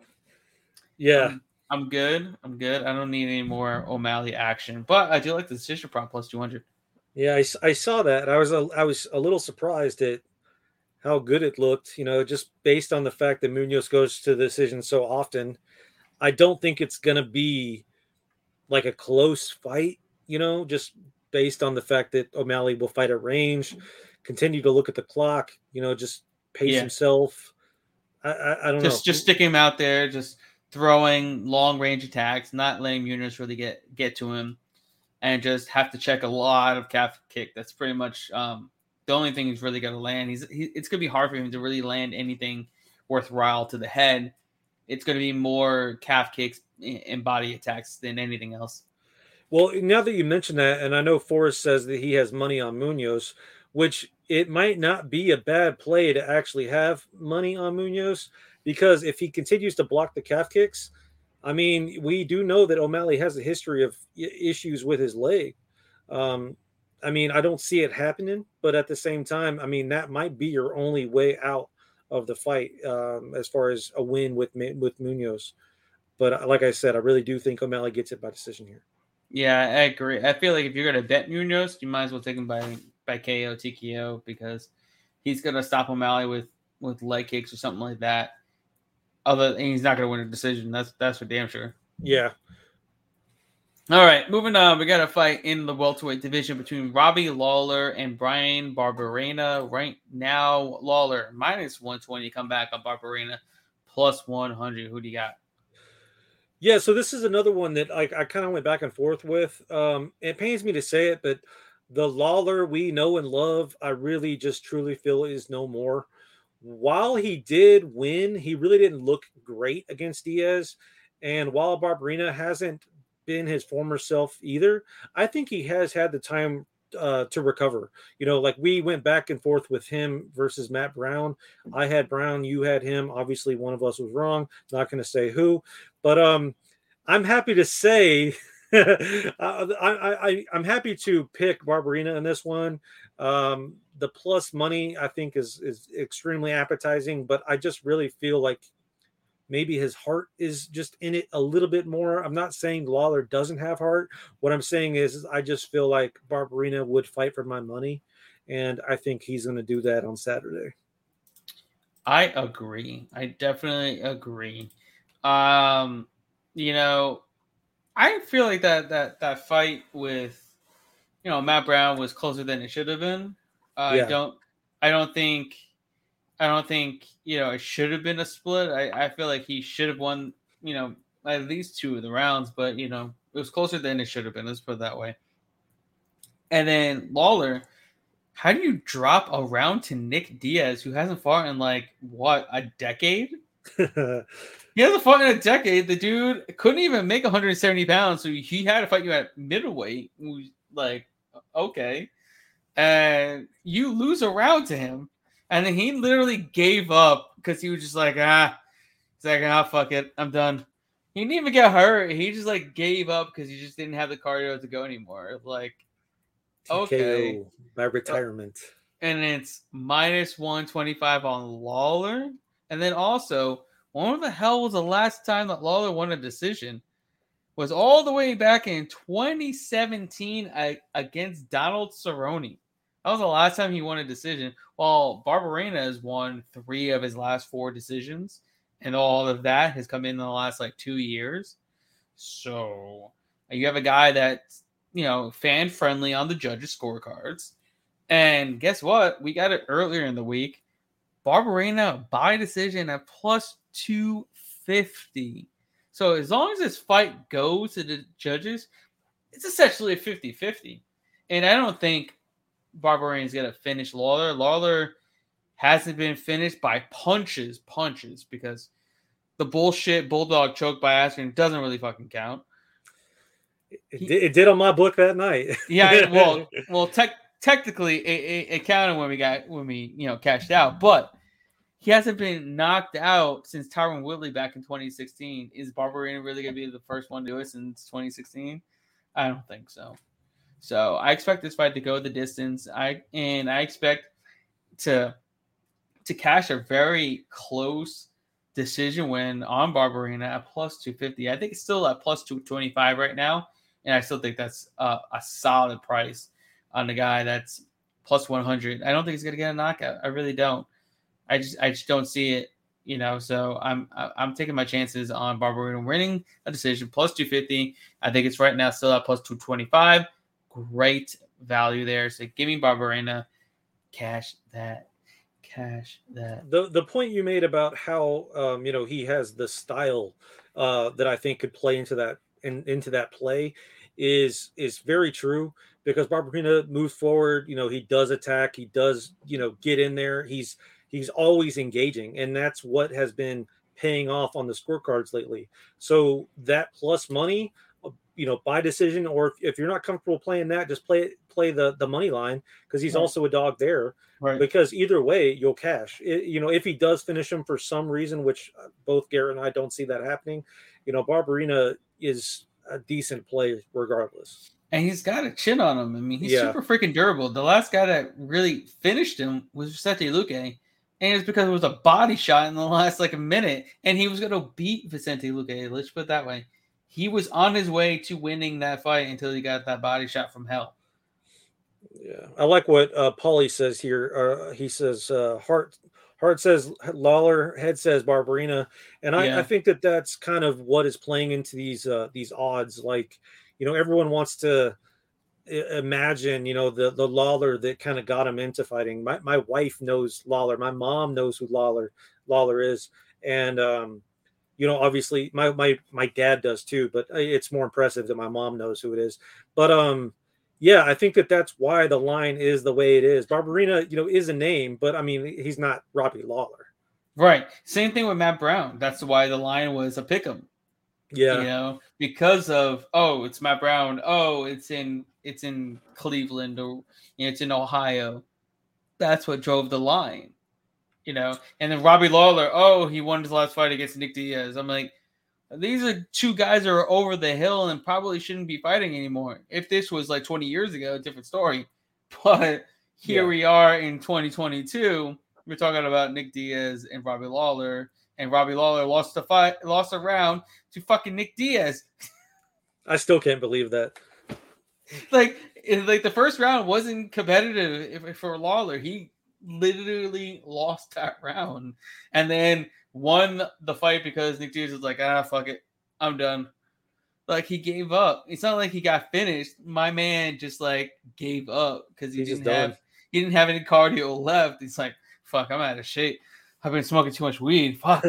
S2: yeah.
S1: I'm good. I don't need any more O'Malley action, but I do like the decision prop plus 200.
S2: Yeah, I saw that. I was a little surprised at how good it looked, just based on the fact that Munoz goes to the decision so often. I don't think it's going to be like a close fight, just based on the fact that O'Malley will fight at range, continue to look at the clock, just pace himself. I don't know.
S1: Just sticking him out there, just throwing long range attacks, not letting Munoz really get to him, and just have to check a lot of calf kick. That's pretty much the only thing he's really going to land. It's going to be hard for him to really land anything worthwhile to the head. It's going to be more calf kicks and body attacks than anything else.
S2: Well, now that you mention that, and I know Forrest says that he has money on Munoz, which it might not be a bad play to actually have money on Munoz, because if he continues to block the calf kicks, I mean, we do know that O'Malley has a history of issues with his leg. I mean, I don't see it happening, but at the same time, I mean, that might be your only way out of the fight as far as a win with Munoz. But like I said, I really do think O'Malley gets it by decision here.
S1: Yeah, I agree. I feel like if you're going to bet Munoz, you might as well take him by KO, TKO, because he's going to stop O'Malley with leg kicks or something like that. And he's not going to win a decision. That's for damn sure.
S2: Yeah.
S1: All right, moving on. We got a fight in the welterweight division between Robbie Lawler and Bryan Barberena. Right now, Lawler minus 120. Come back on Barberena plus 100. Who do you got?
S2: Yeah, so this is another one that I kind of went back and forth with. It pains me to say it, but the Lawler we know and love, I really just truly feel is no more. While he did win, he really didn't look great against Diaz. And while Barberena hasn't been his former self either, I think he has had the time to recover. Like we went back and forth with him versus Matt Brown. I had Brown, you had him. Obviously, one of us was wrong. Not going to say who, but I'm happy to say I'm happy to pick Barberena in this one. The plus money I think is extremely appetizing, but I just really feel like maybe his heart is just in it a little bit more. I'm not saying Lawler doesn't have heart. What I'm saying is I just feel like Barberena would fight for my money, and I think he's going to do that on Saturday.
S1: I agree. I definitely agree. You know, I feel like that fight with Matt Brown was closer than it should have been.
S2: Yeah.
S1: I don't think it should have been a split. I feel like he should have won at least two of the rounds, but it was closer than it should have been. Let's put it that way. And then Lawler, how do you drop a round to Nick Diaz, who hasn't fought in a decade? He hasn't fought in a decade. The dude couldn't even make 170 pounds, so he had to fight you at middleweight. Okay. And you lose a round to him. And then he literally gave up because he was just like, fuck it. I'm done. He didn't even get hurt. He just gave up because he just didn't have the cardio to go anymore. Okay.
S2: My retirement.
S1: And it's minus 125 on Lawler. And then also, when the hell was the last time that Lawler won a decision? Was all the way back in 2017 against Donald Cerrone. That was the last time he won a decision. While Barberena has won 3 of his last 4 decisions. And all of that has come in the last 2 years. So you have a guy that's, fan friendly on the judges' scorecards. And guess what? We got it earlier in the week. Barberena by decision at plus 250. So as long as this fight goes to the judges, it's essentially a 50-50. And I don't think Barberena is going to finish Lawler. Lawler hasn't been finished by punches, because the bullshit bulldog choke by Askren doesn't really fucking count.
S2: It did on my book that night.
S1: Yeah, well, technically it counted when we cashed out, but he hasn't been knocked out since Tyron Woodley back in 2016. Is Barberena really going to be the first one to do it since 2016? I don't think so. So I expect this fight to go the distance. I expect to cash a very close decision win on Barberena at plus 250. I think it's still at plus 225 right now, and I still think that's a solid price on the guy that's plus 100. I don't think he's going to get a knockout. I really don't. I just don't see it, So I'm taking my chances on Barberena winning a decision plus 250. I think it's right now still at plus 225. Great value there. So give me Barberena. Cash that.
S2: The point you made about how he has the style that I think could play into that play is very true, because Barberena moves forward. He does attack. He does get in there. He's always engaging, and that's what has been paying off on the scorecards lately. So that plus money, by decision, or if you're not comfortable playing that, just play the money line, because he's also a dog there.
S1: Right.
S2: Because either way, you'll cash. If he does finish him for some reason, which both Garrett and I don't see that happening, Barberena is a decent play regardless.
S1: And he's got a chin on him. I mean, he's super freaking durable. The last guy that really finished him was Vicente Luque. And it's because it was a body shot in the last a minute. And he was going to beat Vicente Luque. Let's put it that way. He was on his way to winning that fight until he got that body shot from hell.
S2: Yeah. I like what Paulie says here. He says, Hart says Lawler, head says Barberena. And I think that's kind of what is playing into these odds. Everyone wants to imagine, the Lawler that kind of got him into fighting. My wife knows Lawler. My mom knows who Lawler is. And, obviously my dad does too, but it's more impressive that my mom knows who it is. But, I think that's why the line is the way it is. Barberena, is a name, but I mean, he's not Robbie Lawler.
S1: Right. Same thing with Matt Brown. That's why the line was a pick'em.
S2: Yeah.
S1: Because of, it's Matt Brown. It's in Cleveland, or it's in Ohio. That's what drove the line. And then Robbie Lawler, he won his last fight against Nick Diaz. I'm like, these are two guys that are over the hill and probably shouldn't be fighting anymore. If this was 20 years ago, a different story. But here we are in 2022. We're talking about Nick Diaz and Robbie Lawler. And Robbie Lawler lost a round to fucking Nick Diaz.
S2: I still can't believe that.
S1: The first round wasn't competitive for Lawler. He literally lost that round. And then won the fight because Nick Diaz was like, fuck it, I'm done. Like, he gave up. It's not like he got finished. My man just like gave up because he didn't have any cardio left. He's like, fuck, I'm out of shape. I've been smoking too much weed. Fuck.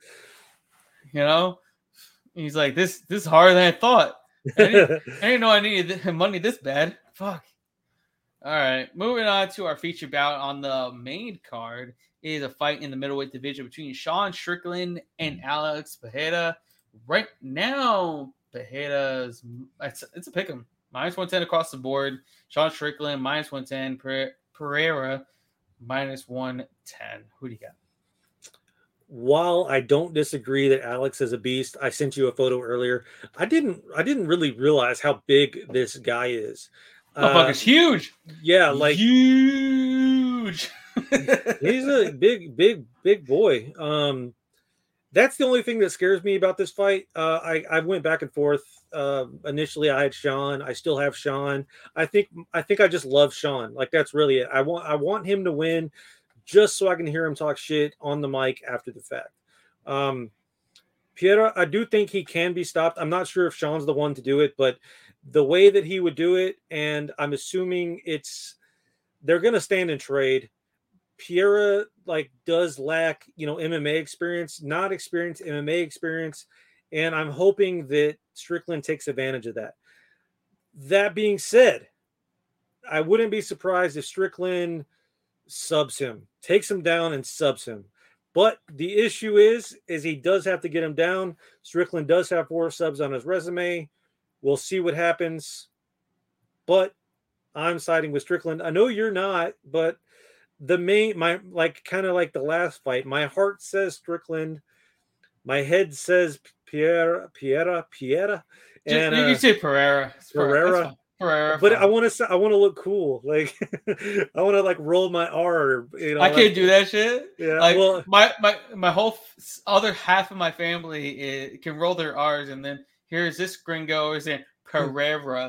S1: He's like, this is harder than I thought. I didn't know I needed money this bad. Fuck. All right, moving on to our feature bout on the main card is a fight in the middleweight division between Sean Strickland and Alex Pereira. Right now, Pereira's it's a pick 'em. -110 across the board. Sean Strickland -110. Pereira -110. Who do you got?
S2: While I don't disagree that Alex is a beast, I sent you a photo earlier. I didn't really realize how big this guy is.
S1: Fuck, it's huge.
S2: Yeah, like
S1: huge.
S2: He's a big boy. That's the only thing that scares me about this fight. I went back and forth. Initially, I had Sean. I still have Sean. I think I just love Sean. Like, that's really it. I want him to win, just so I can hear him talk shit on the mic after the fact. Pereira, I do think he can be stopped. I'm not sure if Sean's the one to do it, but the way that he would do it, and I'm assuming they're going to stand and trade. Pereira does lack, MMA experience, not experienced MMA experience, and I'm hoping that Strickland takes advantage of that. That being said, I wouldn't be surprised if Strickland subs him, takes him down and subs him. But the issue is he does have to get him down. Strickland does have 4 subs on his resume. We'll see what happens. But I'm siding with Strickland. I know you're not, but the kind of like the last fight, my heart says Strickland, my head says Pereira,
S1: and you can say Pereira. Pereira,
S2: but I want to look cool. Like, I want to roll my R.
S1: I can't do that shit.
S2: Yeah,
S1: my whole other half of my family can roll their R's, and then here's this gringo saying Pereira.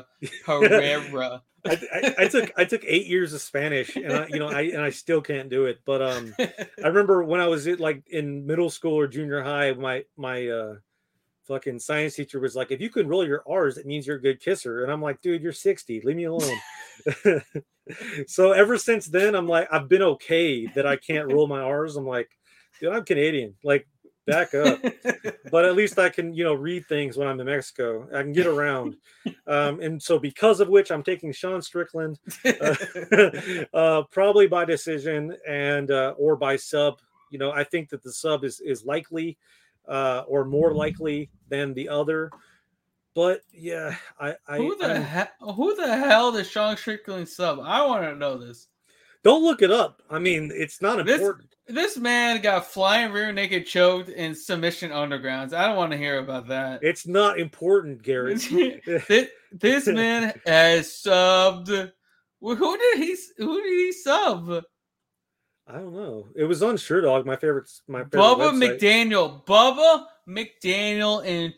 S2: I took 8 years of Spanish, and I still can't do it. But I remember when I was in middle school or junior high, my fucking science teacher was like, if you can roll your R's, it means you're a good kisser. And I'm like, dude, you're 60. Leave me alone. So ever since then, I've been okay that I can't roll my R's. I'm like, dude, I'm Canadian. Back up. But at least I can, read things when I'm in Mexico. I can get around. And so because of which I'm taking Sean Strickland, probably by decision and or by sub. I think that the sub is likely or more likely than the other. But yeah,
S1: who the hell does Sean Strickland sub? I want to know this.
S2: Don't look it up. I mean, it's not important.
S1: This man got flying rear naked choked in submission undergrounds. I don't want to hear about that.
S2: It's not important, Garrett.
S1: This man has subbed. Who did he sub?
S2: I don't know. It was on Sherdog, my favorite
S1: Bubba
S2: website.
S1: Bubba McDaniel in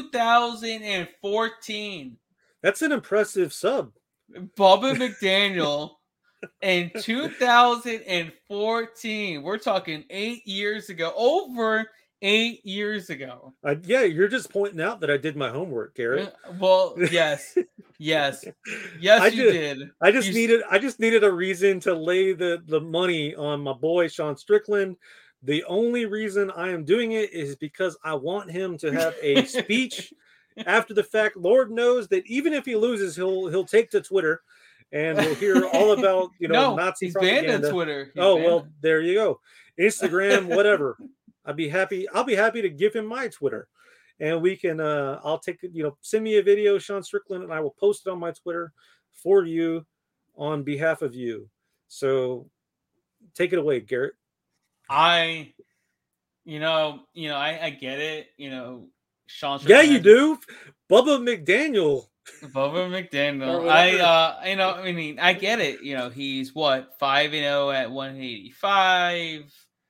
S1: 2014.
S2: That's an impressive sub.
S1: Bubba McDaniel in 2014. We're talking 8 years ago. Over 8 years ago.
S2: Yeah, you're just pointing out that I did my homework, Garrett.
S1: Well, yes. Yes, you did.
S2: I just needed a reason to lay the money on my boy Sean Strickland. The only reason I am doing it is because I want him to have a speech after the fact. Lord knows that even if he loses, he'll take to Twitter and we'll hear all about Nazi propaganda.
S1: Banned on Twitter.
S2: Well, there you go. Instagram, whatever. I'll be happy to give him my Twitter. And we can, I'll take, send me a video, Sean Strickland, and I will post it on my Twitter for you on behalf of you. So take it away, Garrett.
S1: I get it. Sean Strickland.
S2: Yeah, you do. Bubba McDaniel.
S1: I get it. He's 5-0 at 185.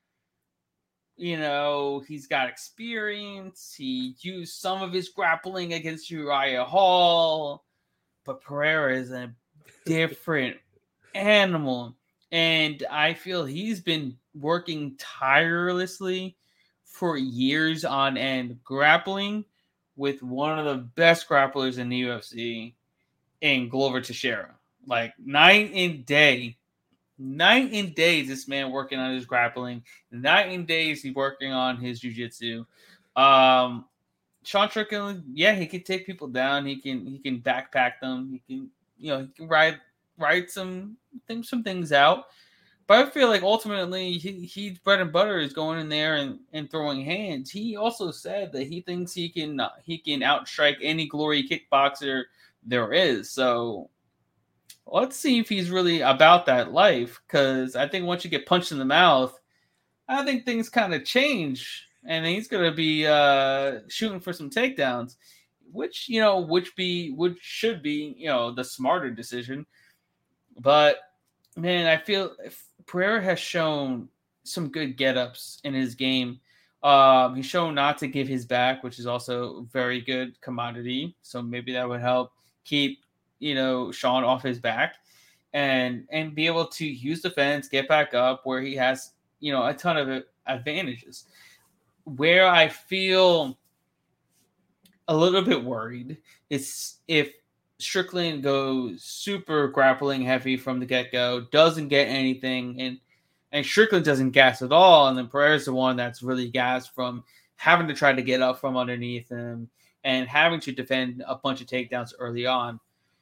S1: He's got experience. He used some of his grappling against Uriah Hall, but Pereira is a different animal. And I feel he's been working tirelessly for years on end grappling with one of the best grapplers in the UFC in Glover Teixeira. Like night and day, this man working on his grappling. Night and days he's working on his jiu-jitsu. Sean Strickland, yeah, he can take people down. He can backpack them. He can he can ride some things out. But I feel like ultimately he's bread and butter is going in there and throwing hands. He also said that he thinks he can outstrike any glory kickboxer there is. So let's see if he's really about that life. Because I think once you get punched in the mouth, I think things kind of change, and he's gonna be shooting for some takedowns, which should be the smarter decision. But man, I feel Pereira has shown some good get-ups in his game. He's shown not to give his back, which is also very good commodity. So maybe that would help keep Sean off his back, and be able to use the fence, get back up where he has a ton of advantages. Where I feel a little bit worried is if Strickland goes super grappling heavy from the get-go, doesn't get anything, and Strickland doesn't gas at all, and then Pereira's the one that's really gassed from having to try to get up from underneath him and having to defend a bunch of takedowns early on.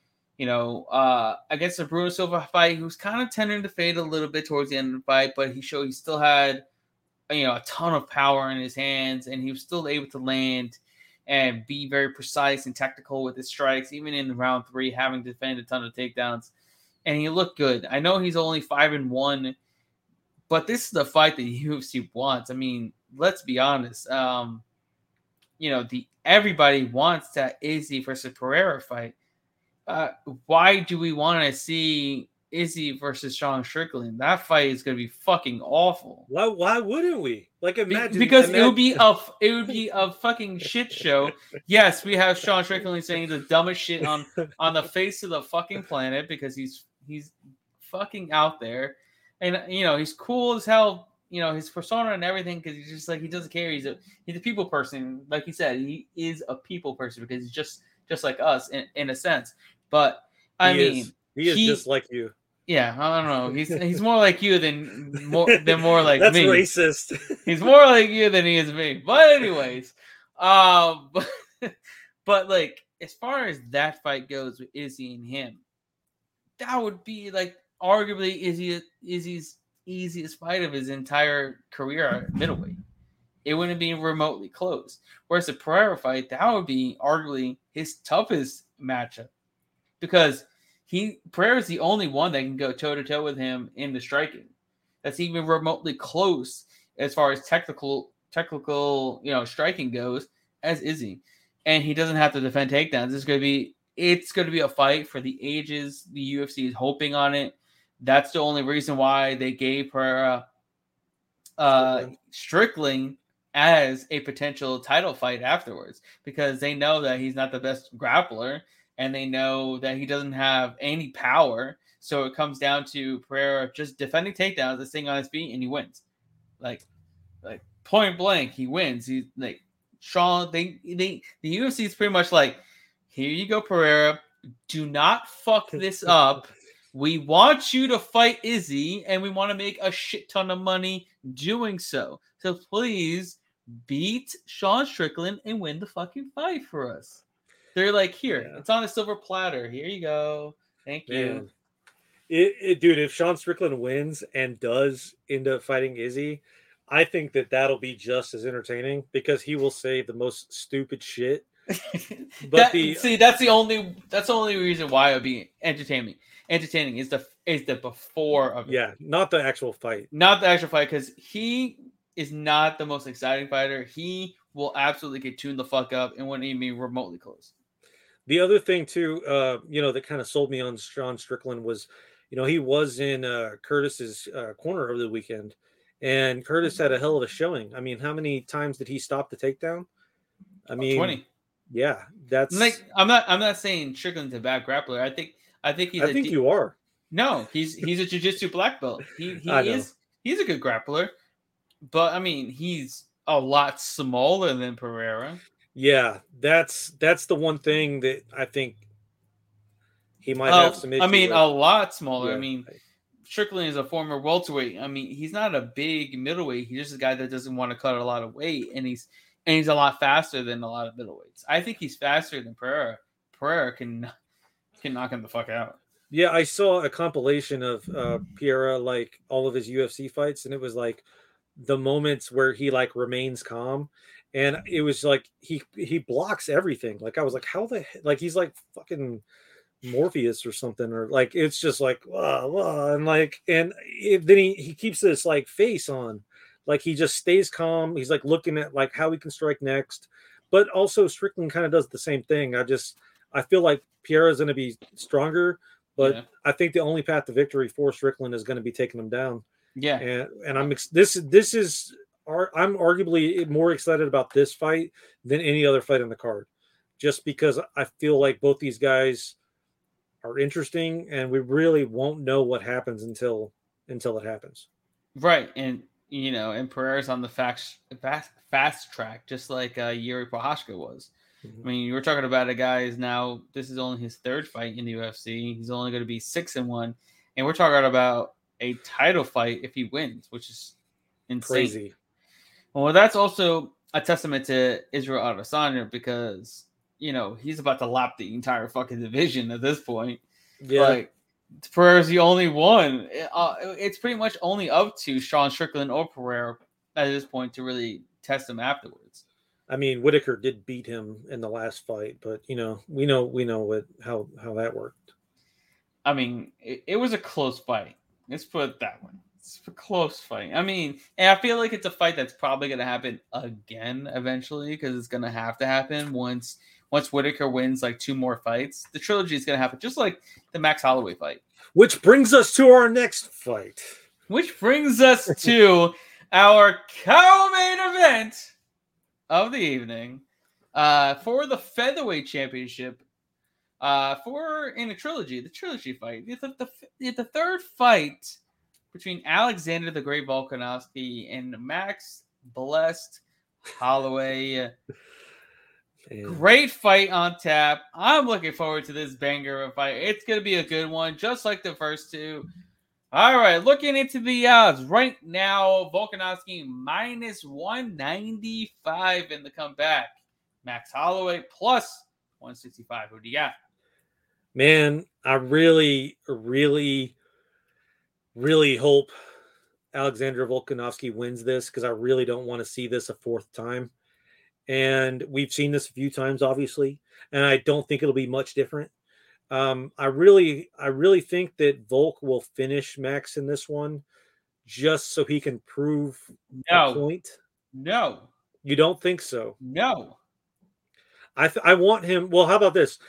S1: Against the Bruno Silva fight, he was kind of tending to fade a little bit towards the end of the fight, but he showed he still had a ton of power in his hands, and he was still able to land and be very precise and tactical with his strikes, even in round 3, having to defend a ton of takedowns. And he looked good. I know he's only 5-1, but this is the fight that the UFC wants. I mean, let's be honest. Everybody wants that Izzy versus Pereira fight. Why do we want to see Izzy versus Sean Strickland? That fight is going to be fucking awful.
S2: Why wouldn't we? Like, imagine
S1: it would be a fucking shit show. Yes, we have Sean Strickland saying the dumbest shit on the face of the fucking planet because he's fucking out there, and he's cool as hell. His persona and everything, because he's just like, he doesn't care. He's a people person, like he said. He is a people person because he's just like us in a sense. But he is
S2: just like you.
S1: Yeah, I don't know. He's more like you than more like
S2: That's
S1: me.
S2: That's racist.
S1: He's more like you than he is me. But anyways, but like as far as that fight goes with Izzy and him, that would be like arguably Izzy's easiest fight of his entire career at middleweight. It wouldn't be remotely close. Whereas the Pereira fight, that would be arguably his toughest matchup because Pereira is the only one that can go toe-to-toe with him in the striking. That's even remotely close as far as technical striking goes as Izzy. And he doesn't have to defend takedowns. It's going to be a fight for the ages. The UFC is hoping on it. That's the only reason why they gave Pereira Strickland as a potential title fight afterwards, because they know that he's not the best grappler and they know that he doesn't have any power. So it comes down to Pereira just defending takedowns, staying on his feet, and he wins. Like point blank, he wins. He's like Sean. The UFC is pretty much like, here you go, Pereira. Do not fuck this up. We want you to fight Izzy, and we want to make a shit ton of money doing so. So please beat Sean Strickland and win the fucking fight for us. They're like, here, It's on a silver platter. Here you go. Thank you.
S2: Dude, if Sean Strickland wins and does end up fighting Izzy, I think that'll be just as entertaining because he will say the most stupid shit.
S1: But that's the only reason why it would be entertaining. Entertaining is the before of it.
S2: Yeah, not the actual fight.
S1: Not the actual fight, because he is not the most exciting fighter. He will absolutely get tuned the fuck up and wouldn't even be remotely close.
S2: The other thing too, that kind of sold me on Sean Strickland was, he was in Curtis's corner over the weekend, and Curtis had a hell of a showing. I mean, how many times did he stop the takedown? I mean,
S1: 20.
S2: Yeah, that's
S1: like I'm not saying Strickland's a bad grappler. I think
S2: you are.
S1: No, he's a jiu-jitsu black belt. He's a good grappler, but I mean he's a lot smaller than Pereira.
S2: Yeah, that's the one thing that I think he might have some
S1: I
S2: issue
S1: mean,
S2: with.
S1: a lot smaller. I
S2: Yeah.
S1: mean, Strickland is a former welterweight. I mean, he's not a big middleweight. He's just a guy that doesn't want to cut a lot of weight, and he's a lot faster than a lot of middleweights. I think he's faster than Pereira. Pereira can knock him the fuck out.
S2: Yeah, I saw a compilation of Pereira, like all of his UFC fights, and it was like the moments where he like remains calm, and it was like he blocks everything. Like I was like, how the like he's like fucking Morpheus or something, or like it's just like and like then he keeps this like face on, like he just stays calm. He's like looking at like how he can strike next, but also Strickland kind of does the same thing. I feel like Pereira's going to be stronger, but
S1: Yeah.
S2: I think the only path to victory for Strickland is going to be taking him down.
S1: Yeah,
S2: And I'm I'm arguably more excited about this fight than any other fight on the card, just because I feel like both these guys are interesting, and we really won't know what happens until it happens.
S1: right. And and Pereira's on the fast track, just like Yuri Prochazka was. I mean, you were talking about a guy is now this is only his third fight in the UFC. He's only going to be 6-1, and we're talking about a title fight if he wins, which is insane.
S2: Crazy.
S1: Well, that's also a testament to Israel Adesanya because he's about to lap the entire fucking division at this point.
S2: Yeah,
S1: like Pereira's the only one. It's pretty much only up to Sean Strickland or Pereira at this point to really test him afterwards.
S2: I mean, Whitaker did beat him in the last fight, but we know how that worked.
S1: I mean, it was a close fight. Let's put it that way. It's a close fight. I mean, and I feel like it's a fight that's probably going to happen again eventually because it's going to have to happen once Whitaker wins like 2 more fights. The trilogy is going to happen just like the Max Holloway fight.
S2: Which brings us to our next fight.
S1: Which brings us to our co-main event of the evening for the featherweight championship in a trilogy, the trilogy fight. The third fight between Alexander the Great Volkanovski and Max Blessed Holloway. Great fight on tap. I'm looking forward to this banger of a fight. It's going to be a good one, just like the first two. All right, looking into the odds right now, Volkanovski minus 195 in the comeback. Max Holloway plus 165. Who do you got?
S2: Man, I really, really, really hope Alexander Volkanovski wins this because I really don't want to see this a 4th time. And we've seen this a few times, obviously, and I don't think it'll be much different. I really think that Volk will finish Max in this one just so he can prove a point.
S1: No.
S2: You don't think so?
S1: No.
S2: I want him. Well, how about this?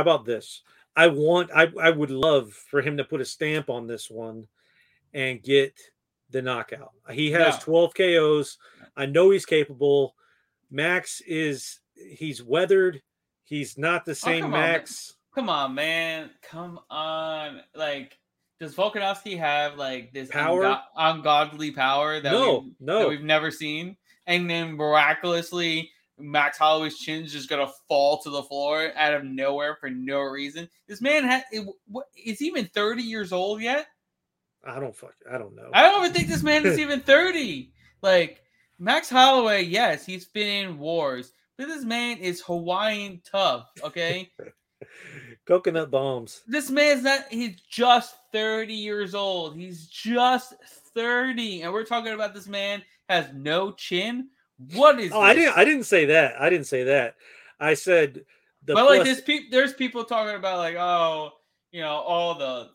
S2: I would love for him to put a stamp on this one and get the knockout. He has 12 KOs. I know he's capable. Max he's weathered. He's not the same Max.
S1: Come on, man. Come on. Like, does Volkanovski have like this
S2: power?
S1: Ungodly power that we've never seen? And then miraculously, Max Holloway's chin's just gonna fall to the floor out of nowhere for no reason. This man is he even 30 years old yet?
S2: I don't know.
S1: I don't even think this man is even 30. Like Max Holloway, yes, he's been in wars, but this man is Hawaiian tough. Okay.
S2: Coconut bombs.
S1: This man's he's just 30 years old. He's just 30. And we're talking about this man has no chin. What is this?
S2: I didn't say that. I said
S1: there's people talking about like, oh, all the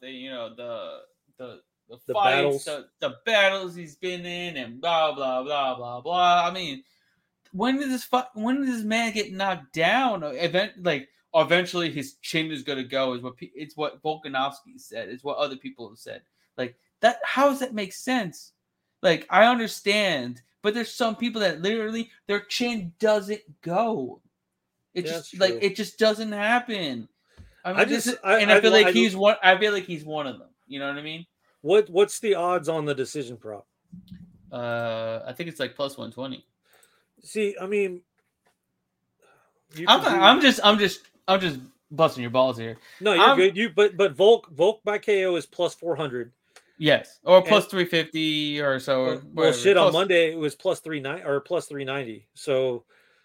S1: fights, the battles he's been in and blah blah blah blah blah. I mean, when did this man get knocked down? Eventually his chin is going to go it's what Volkanovski said. It's what other people have said. Like that, how does that make sense? Like, I understand, but there's some people that literally their chin doesn't go. It just doesn't happen. I feel like he's one of them. You know what I mean?
S2: What's the odds on the decision prop?
S1: I think it's like plus 120.
S2: See, I mean,
S1: I'm just busting your balls here.
S2: No, you're good. But Volk by KO is plus 400.
S1: Yes, or plus 350 or so. Or
S2: well, shit. On Monday it was plus 390 or plus 390. So,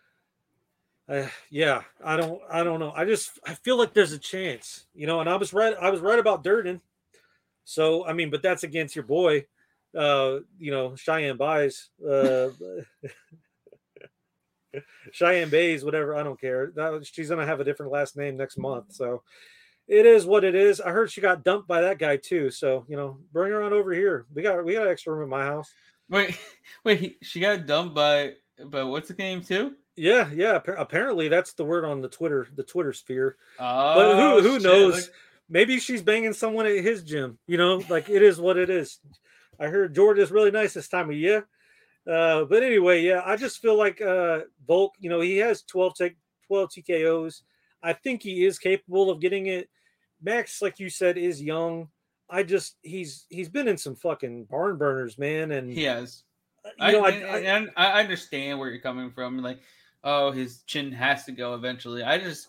S2: yeah, I don't know. I feel like there's a chance, and I was right about Durden. So I mean, but that's against your boy, Cheyenne Buys, Cheyenne Bays, whatever. I don't care. She's gonna have a different last name next month. So it is what it is. I heard she got dumped by that guy too. So bring her on over here. We got extra room at my house.
S1: Wait, she got dumped by what's the game too?
S2: Yeah. Apparently that's the word on the Twitter sphere. But who knows? Maybe she's banging someone at his gym. Like it is what it is. I heard Georgia's really nice this time of year. But anyway, yeah, I just feel like Volk, he has 12 TKOs. I think he is capable of getting it. Max, like you said, is young. He's been in some fucking barn burners, man, and
S1: he has. I understand where you're coming from. Like, oh, his chin has to go eventually.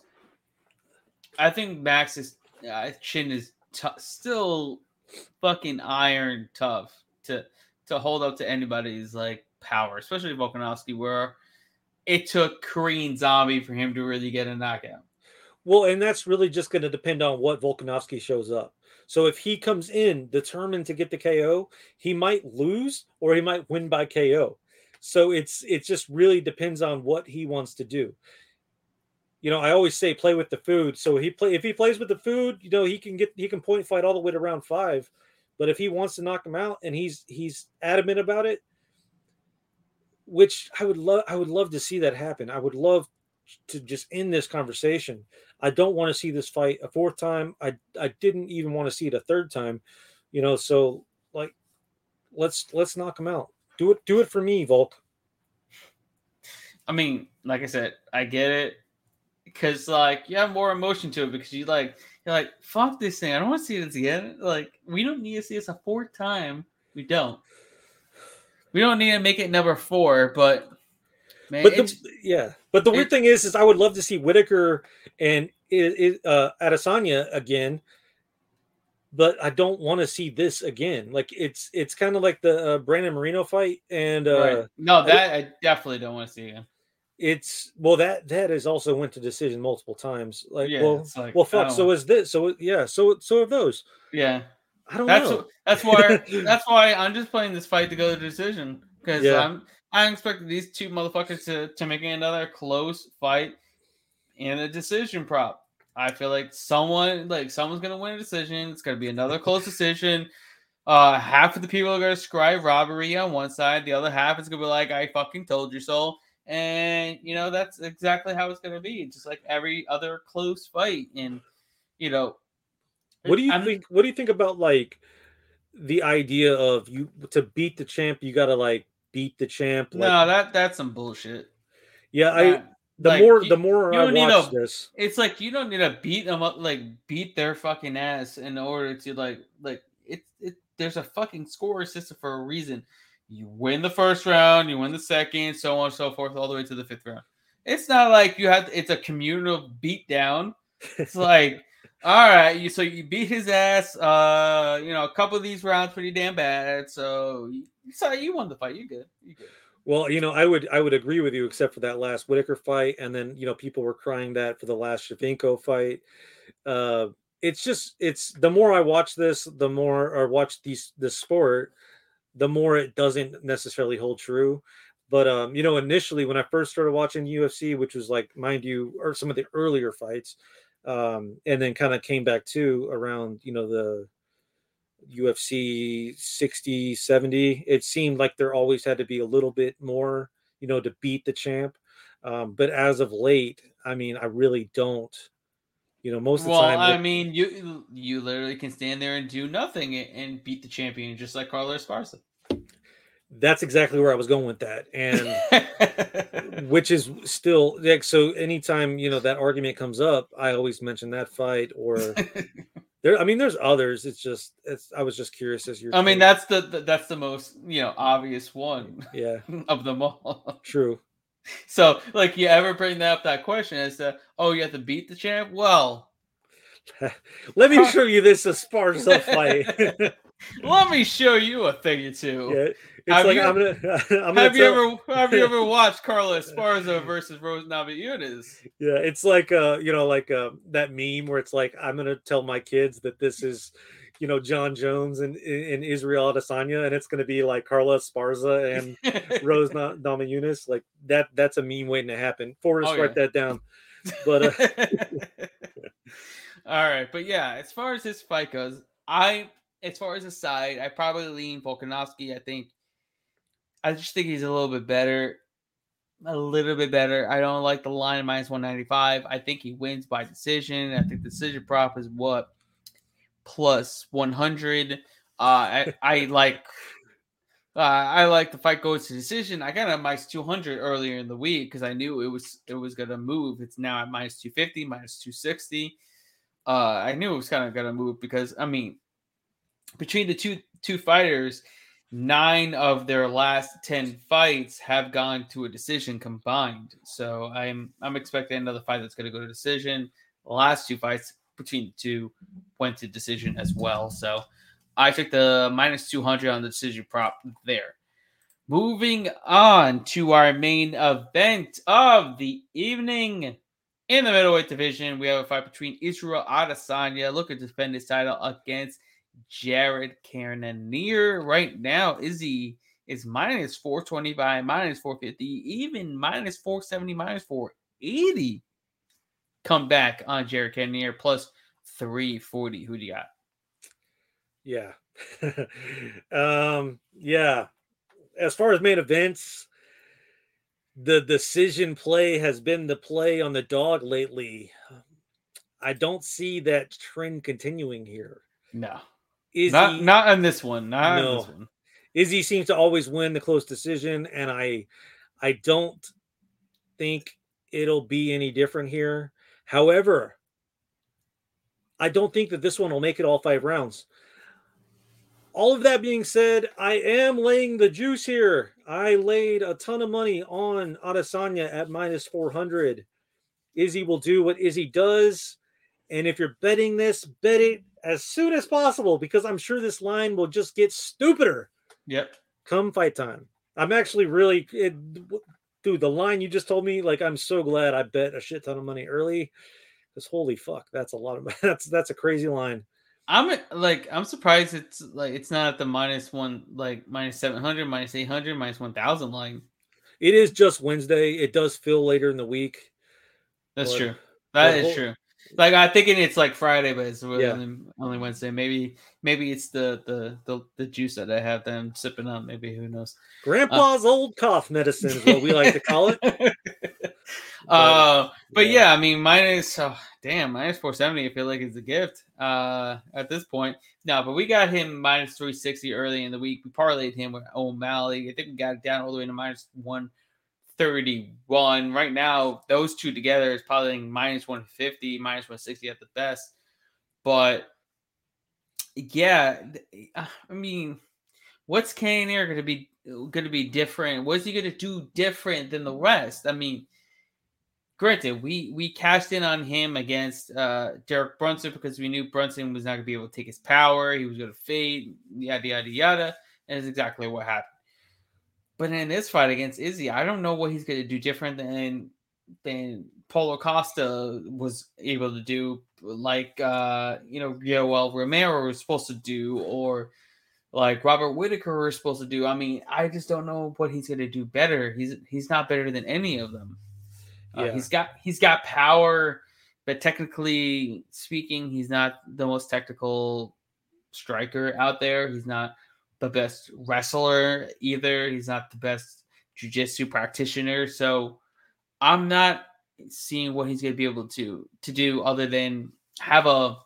S1: I think Max's chin is still fucking iron tough to hold up to anybody's like power, especially Volkanovski, where it took Korean Zombie for him to really get a knockout.
S2: Well, and that's really just going to depend on what Volkanovski shows up. So if he comes in determined to get the KO, he might lose or he might win by KO. So it just really depends on what he wants to do. I always say play with the food. So if he plays with the food, he can point fight all the way to round 5. But if he wants to knock him out and he's adamant about it, which I would love to see that happen. I would love to just end this conversation. I don't want to see this fight a 4th time. I didn't even want to see it a 3rd time. So like let's knock him out. Do it for me, Volk.
S1: I mean, like I said, I get it. Because like you have more emotion to it because you're like, fuck this thing. I don't want to see this again. Like, we don't need to see this a 4th time. We don't need to make it number 4, but man,
S2: but the weird thing is I would love to see Whitaker and Adesanya again, but I don't want to see this again. Like it's kind of like the Brandon Moreno fight, and
S1: no, that I definitely don't want to see again.
S2: That has also went to decision multiple times. Like, fuck. So is this? So So have those.
S1: Yeah,
S2: I don't know.
S1: That's why I'm just playing this fight to go to decision because I expected these two motherfuckers to make another close fight in a decision prop. I feel like someone's gonna win a decision. It's gonna be another close decision. Half of the people are gonna scribe robbery on one side. The other half is gonna be like, I fucking told you so. And that's exactly how it's gonna be. Just like every other close fight. And
S2: what do you think about like the idea of you to beat the champ, you gotta like beat the champ?
S1: No, that's some bullshit.
S2: Yeah, the more I watch this,
S1: it's like you don't need to beat them up, like beat their fucking ass in order to like there's a fucking score system for a reason. You win the 1st round, you win the 2nd, so on and so forth, all the way to the 5th round. It's not like it's a communal beatdown. It's like, all right, so you beat his ass. A couple of these rounds pretty damn bad. So you won the fight. You're good.
S2: Well, I would agree with you, except for that last Whitaker fight, and then people were crying that for the last Shevchenko fight. It's the more I watch this, the more or watch this sport, the more it doesn't necessarily hold true. But initially when I first started watching UFC, which was like, mind you, or some of the earlier fights, and then kind of came back to around the UFC 60, 70, it seemed like there always had to be a little bit more, to beat the champ. But as of late, I mean, I really don't. Most of the time.
S1: Well, I mean, you literally can stand there and do nothing and beat the champion, just like Carlos Esparza.
S2: That's exactly where I was going with that, and which is still like, so. Anytime that argument comes up, I always mention that fight. Or there, I mean, there's others. I was just curious as you're.
S1: I mean, that's the most obvious one.
S2: Yeah,
S1: of them all.
S2: True.
S1: So, like, you ever bring that question as to, oh, you have to beat the champ? Well,
S2: let me show you this Esparza fight.
S1: Let me show you a thing or two.
S2: Yeah, it's like I'm gonna
S1: have you ever watched Carlos Esparza versus Rose Namajunas?
S2: Yeah, it's like that meme where it's like I'm gonna tell my kids that this is John Jones and Israel Adesanya, and it's gonna be like Carlos Esparza and Rose Namajunas. Like that's a meme waiting to happen. Forrest, write that down. But
S1: all right, but yeah, as far as this fight goes, as far as the side, I probably lean Volkanovski. I just think he's a little bit better. A little bit better. I don't like the line minus 195. I think he wins by decision. I think the decision prop is what? Plus 100. I like the fight goes to decision. I got a minus 200 earlier in the week because I knew it was gonna move. It's now at minus 250, minus 260. I knew it was kind of gonna move because I mean, between the two fighters, 9 of their last 10 fights have gone to a decision combined. So I'm expecting another fight that's going to go to decision. The last 2 fights between the two went to decision as well. So I took the minus 200 on the decision prop there. Moving on to our main event of the evening. In the middleweight division, we have a fight between Israel Adesanya looking to defend his title against Jared Cannonier. Right now, Izzy is minus 425, minus 450, even minus 470, minus 480. Come back on Jared Cannonier plus 340. Who do you got?
S2: Yeah. Yeah. As far as main events, the decision play has been the play on the dog lately. I don't see that trend continuing here.
S1: No. Izzy, not on this one. Not on this one.
S2: Izzy seems to always win the close decision, and I don't think it'll be any different here. However, I don't think that this one will make it all 5 rounds. All of that being said, I am laying the juice here. I laid a ton of money on Adesanya at minus 400. Izzy will do what Izzy does. And if you're betting this, bet it as soon as possible because I'm sure this line will just get stupider.
S1: Yep.
S2: Come fight time. I'm actually really, dude, the line you just told me, like, I'm so glad I bet a shit ton of money early because holy fuck, that's a lot of, that's a crazy line.
S1: I'm surprised it's not at the minus 700, minus 800, minus 1000 line.
S2: It is just Wednesday. It does feel later in the week.
S1: That's true. That is true. Like I'm thinking it's like Friday, but it's really only Wednesday. Maybe it's the juice that I have them sipping on. Maybe who knows?
S2: Grandpa's old cough medicine is what we like to call it.
S1: But yeah, I mean minus 470. I feel like it's a gift at this point. No, but we got him minus 360 early in the week. We parlayed him with O'Malley. I think we got it down all the way to minus 131. Right now, those two together is probably minus 150, minus 160 at the best. But yeah, I mean, what's Cannonier going to be different? What's he going to do different than the rest? I mean, granted, we cashed in on him against Derek Brunson because we knew Brunson was not going to be able to take his power. He was going to fade, yada, yada, yada. And it's exactly what happened. But in this fight against Izzy, I don't know what he's going to do different than Paulo Costa was able to do, like Yoel Romero was supposed to do, or like Robert Whittaker was supposed to do. I mean, I just don't know what he's going to do better. He's not better than any of them. He's got power, but technically speaking, he's not the most technical striker out there. He's not the best wrestler either. He's not the best jiu-jitsu practitioner. So I'm not seeing what he's going to be able to do other than have a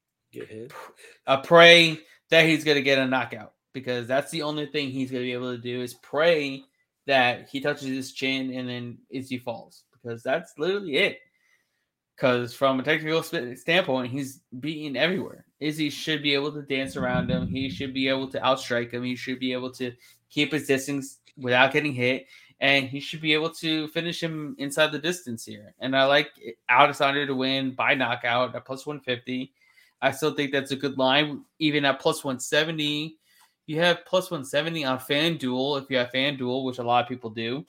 S1: pray that he's going to get a knockout, because that's the only thing he's going to be able to do is pray that he touches his chin and then Izzy falls, because that's literally it. Because from a technical standpoint, he's beaten everywhere. Izzy should be able to dance around him. He should be able to outstrike him. He should be able to keep his distance without getting hit. and he should be able to finish him inside the distance here. And I like Adesanya to win by knockout at plus 150. I still think that's a good line, even at plus 170. You have plus 170 on FanDuel if you have FanDuel, which a lot of people do.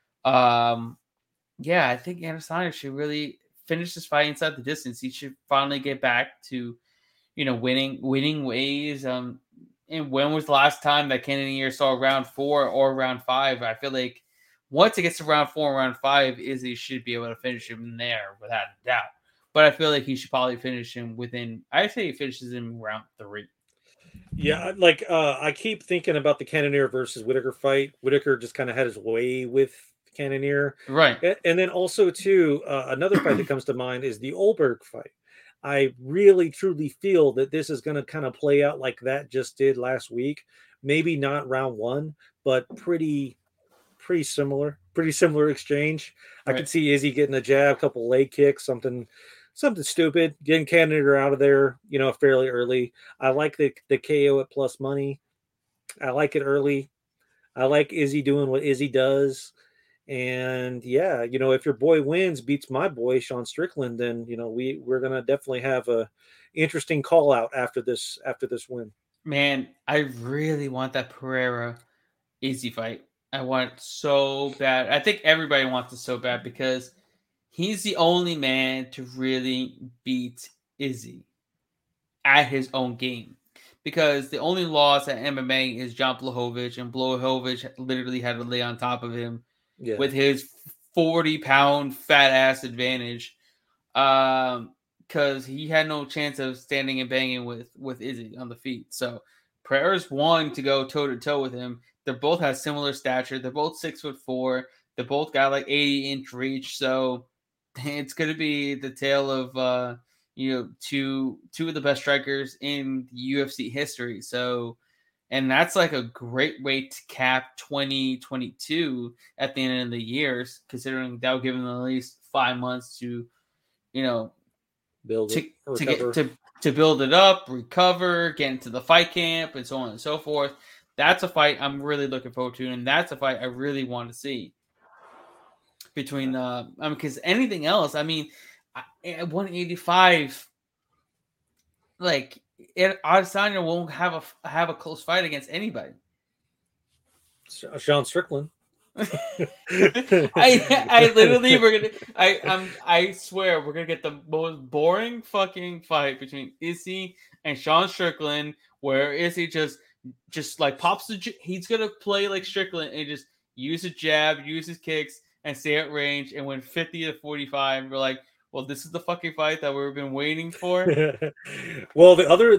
S1: Yeah, I think Adesanya should really finish this fight inside the distance. He should finally get back to, winning ways. And when was the last time that Cannonier saw round 4 or round 5? I feel like once it gets to round 4 and round 5, Izzy should be able to finish him there without a doubt. But I feel like he should probably finish him I say he finishes him round 3.
S2: Yeah, like I keep thinking about the Cannonier versus Whitaker fight. Whitaker just kind of had his way with Cannonier.
S1: Right.
S2: And then also, too, another fight that comes to mind is the Olberg fight. I really, truly feel that this is going to kind of play out like that just did last week. Maybe not round 1, but pretty similar exchange. Right. I could see Izzy getting a jab, couple leg kicks, something stupid, getting Cannonier out of there, fairly early. I like the KO at plus money. I like it early. I like Izzy doing what Izzy does. And yeah, if your boy wins, beats my boy Sean Strickland, then we're gonna definitely have a interesting call out after this win.
S1: Man, I really want that Pereira Izzy fight. I want it so bad. I think everybody wants it so bad because he's the only man to really beat Izzy at his own game. Because the only loss at MMA is John Blachowicz, and Blachowicz literally had to lay on top of him with his 40-pound fat ass advantage. Because he had no chance of standing and banging with Izzy on the feet. So Pereira's one to go toe-to-toe with him. They both have similar stature. They're both 6'4". They both got like 80-inch reach. So it's going to be the tale of two of the best strikers in UFC history. So, and that's like a great way to cap 2022 at the end of the year, considering that will give them at least 5 months to,
S2: build
S1: to build it up, recover, get into the fight camp, and so on and so forth. That's a fight I'm really looking forward to, and that's a fight I really want to see. Between because anything else, I mean, at 185, like Adesanya won't have a close fight against anybody.
S2: Sean Strickland.
S1: I literally I swear we're gonna get the most boring fucking fight between Izzy and Sean Strickland, where Izzy just like pops he's gonna play like Strickland and just use a jab, use his kicks, and stay at range and win 50-45. We're like, well, this is the fucking fight that we've been waiting for.
S2: Well,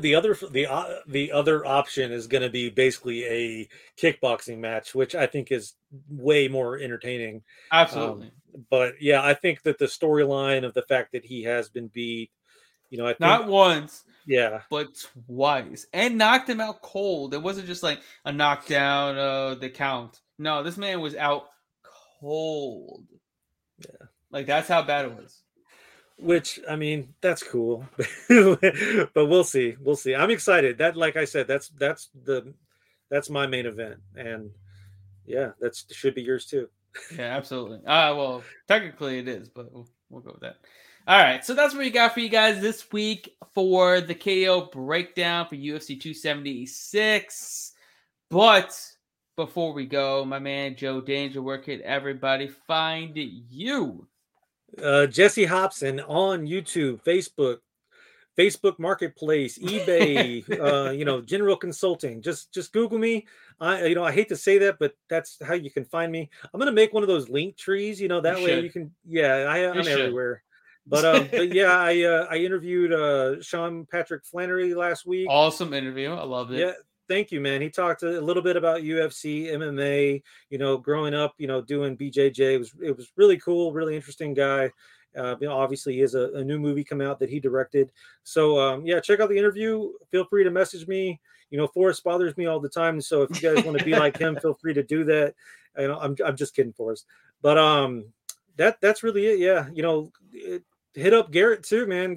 S2: the other option is going to be basically a kickboxing match, which I think is way more entertaining.
S1: Absolutely.
S2: But yeah, I think that the storyline of the fact that he has been beat, I think,
S1: not once,
S2: but
S1: twice, and knocked him out cold. It wasn't just like a knockdown, the count. No, this man was out cold.
S2: Yeah,
S1: like that's how bad it was.
S2: Which, I mean, that's cool, but we'll see. I'm excited. That, like I said, that's my main event, and yeah, that should be yours too.
S1: Yeah, absolutely. Well, technically it is, but we'll go with that. All right, so that's what we got for you guys this week for the KO breakdown for UFC 276. But before we go, my man Joe Danger, where can everybody find you?
S2: Jesse Hobson on YouTube, Facebook Marketplace, eBay, General Consulting. Just Google me. I hate to say that, but that's how you can find me. I'm gonna make one of those link trees. That way you can. Yeah, I'm everywhere. But yeah, I interviewed Sean Patrick Flannery last week.
S1: Awesome interview. I loved it.
S2: Yeah. Thank you, man. He talked a little bit about UFC, MMA, growing up, doing BJJ. It was really cool, really interesting guy. Obviously, he has a new movie come out that he directed. So, yeah, check out the interview. Feel free to message me. Forrest bothers me all the time. So if you guys want to be like him, feel free to do that. I'm just kidding, Forrest. But that's really it. Yeah, hit up Garrett too, man.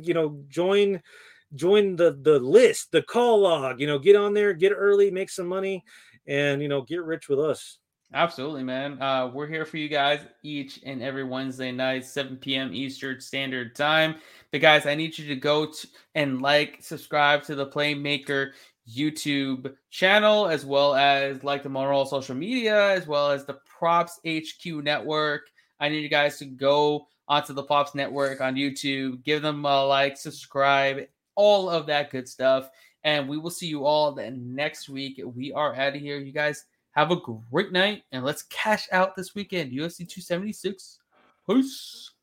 S2: Join the list, the call log, get on there, get early, make some money, and get rich with us.
S1: Absolutely, man. We're here for you guys each and every Wednesday night, 7 p.m. Eastern Standard Time. But guys, I need you to go and subscribe to the Playmaker YouTube channel, as well as like them on all social media, as well as the Props HQ Network. I need you guys to go onto the Props Network on YouTube, give them a like, subscribe, all of that good stuff. And we will see you all then next week. We are out of here, you guys. Have a great night, and let's cash out this weekend. UFC 276. Peace.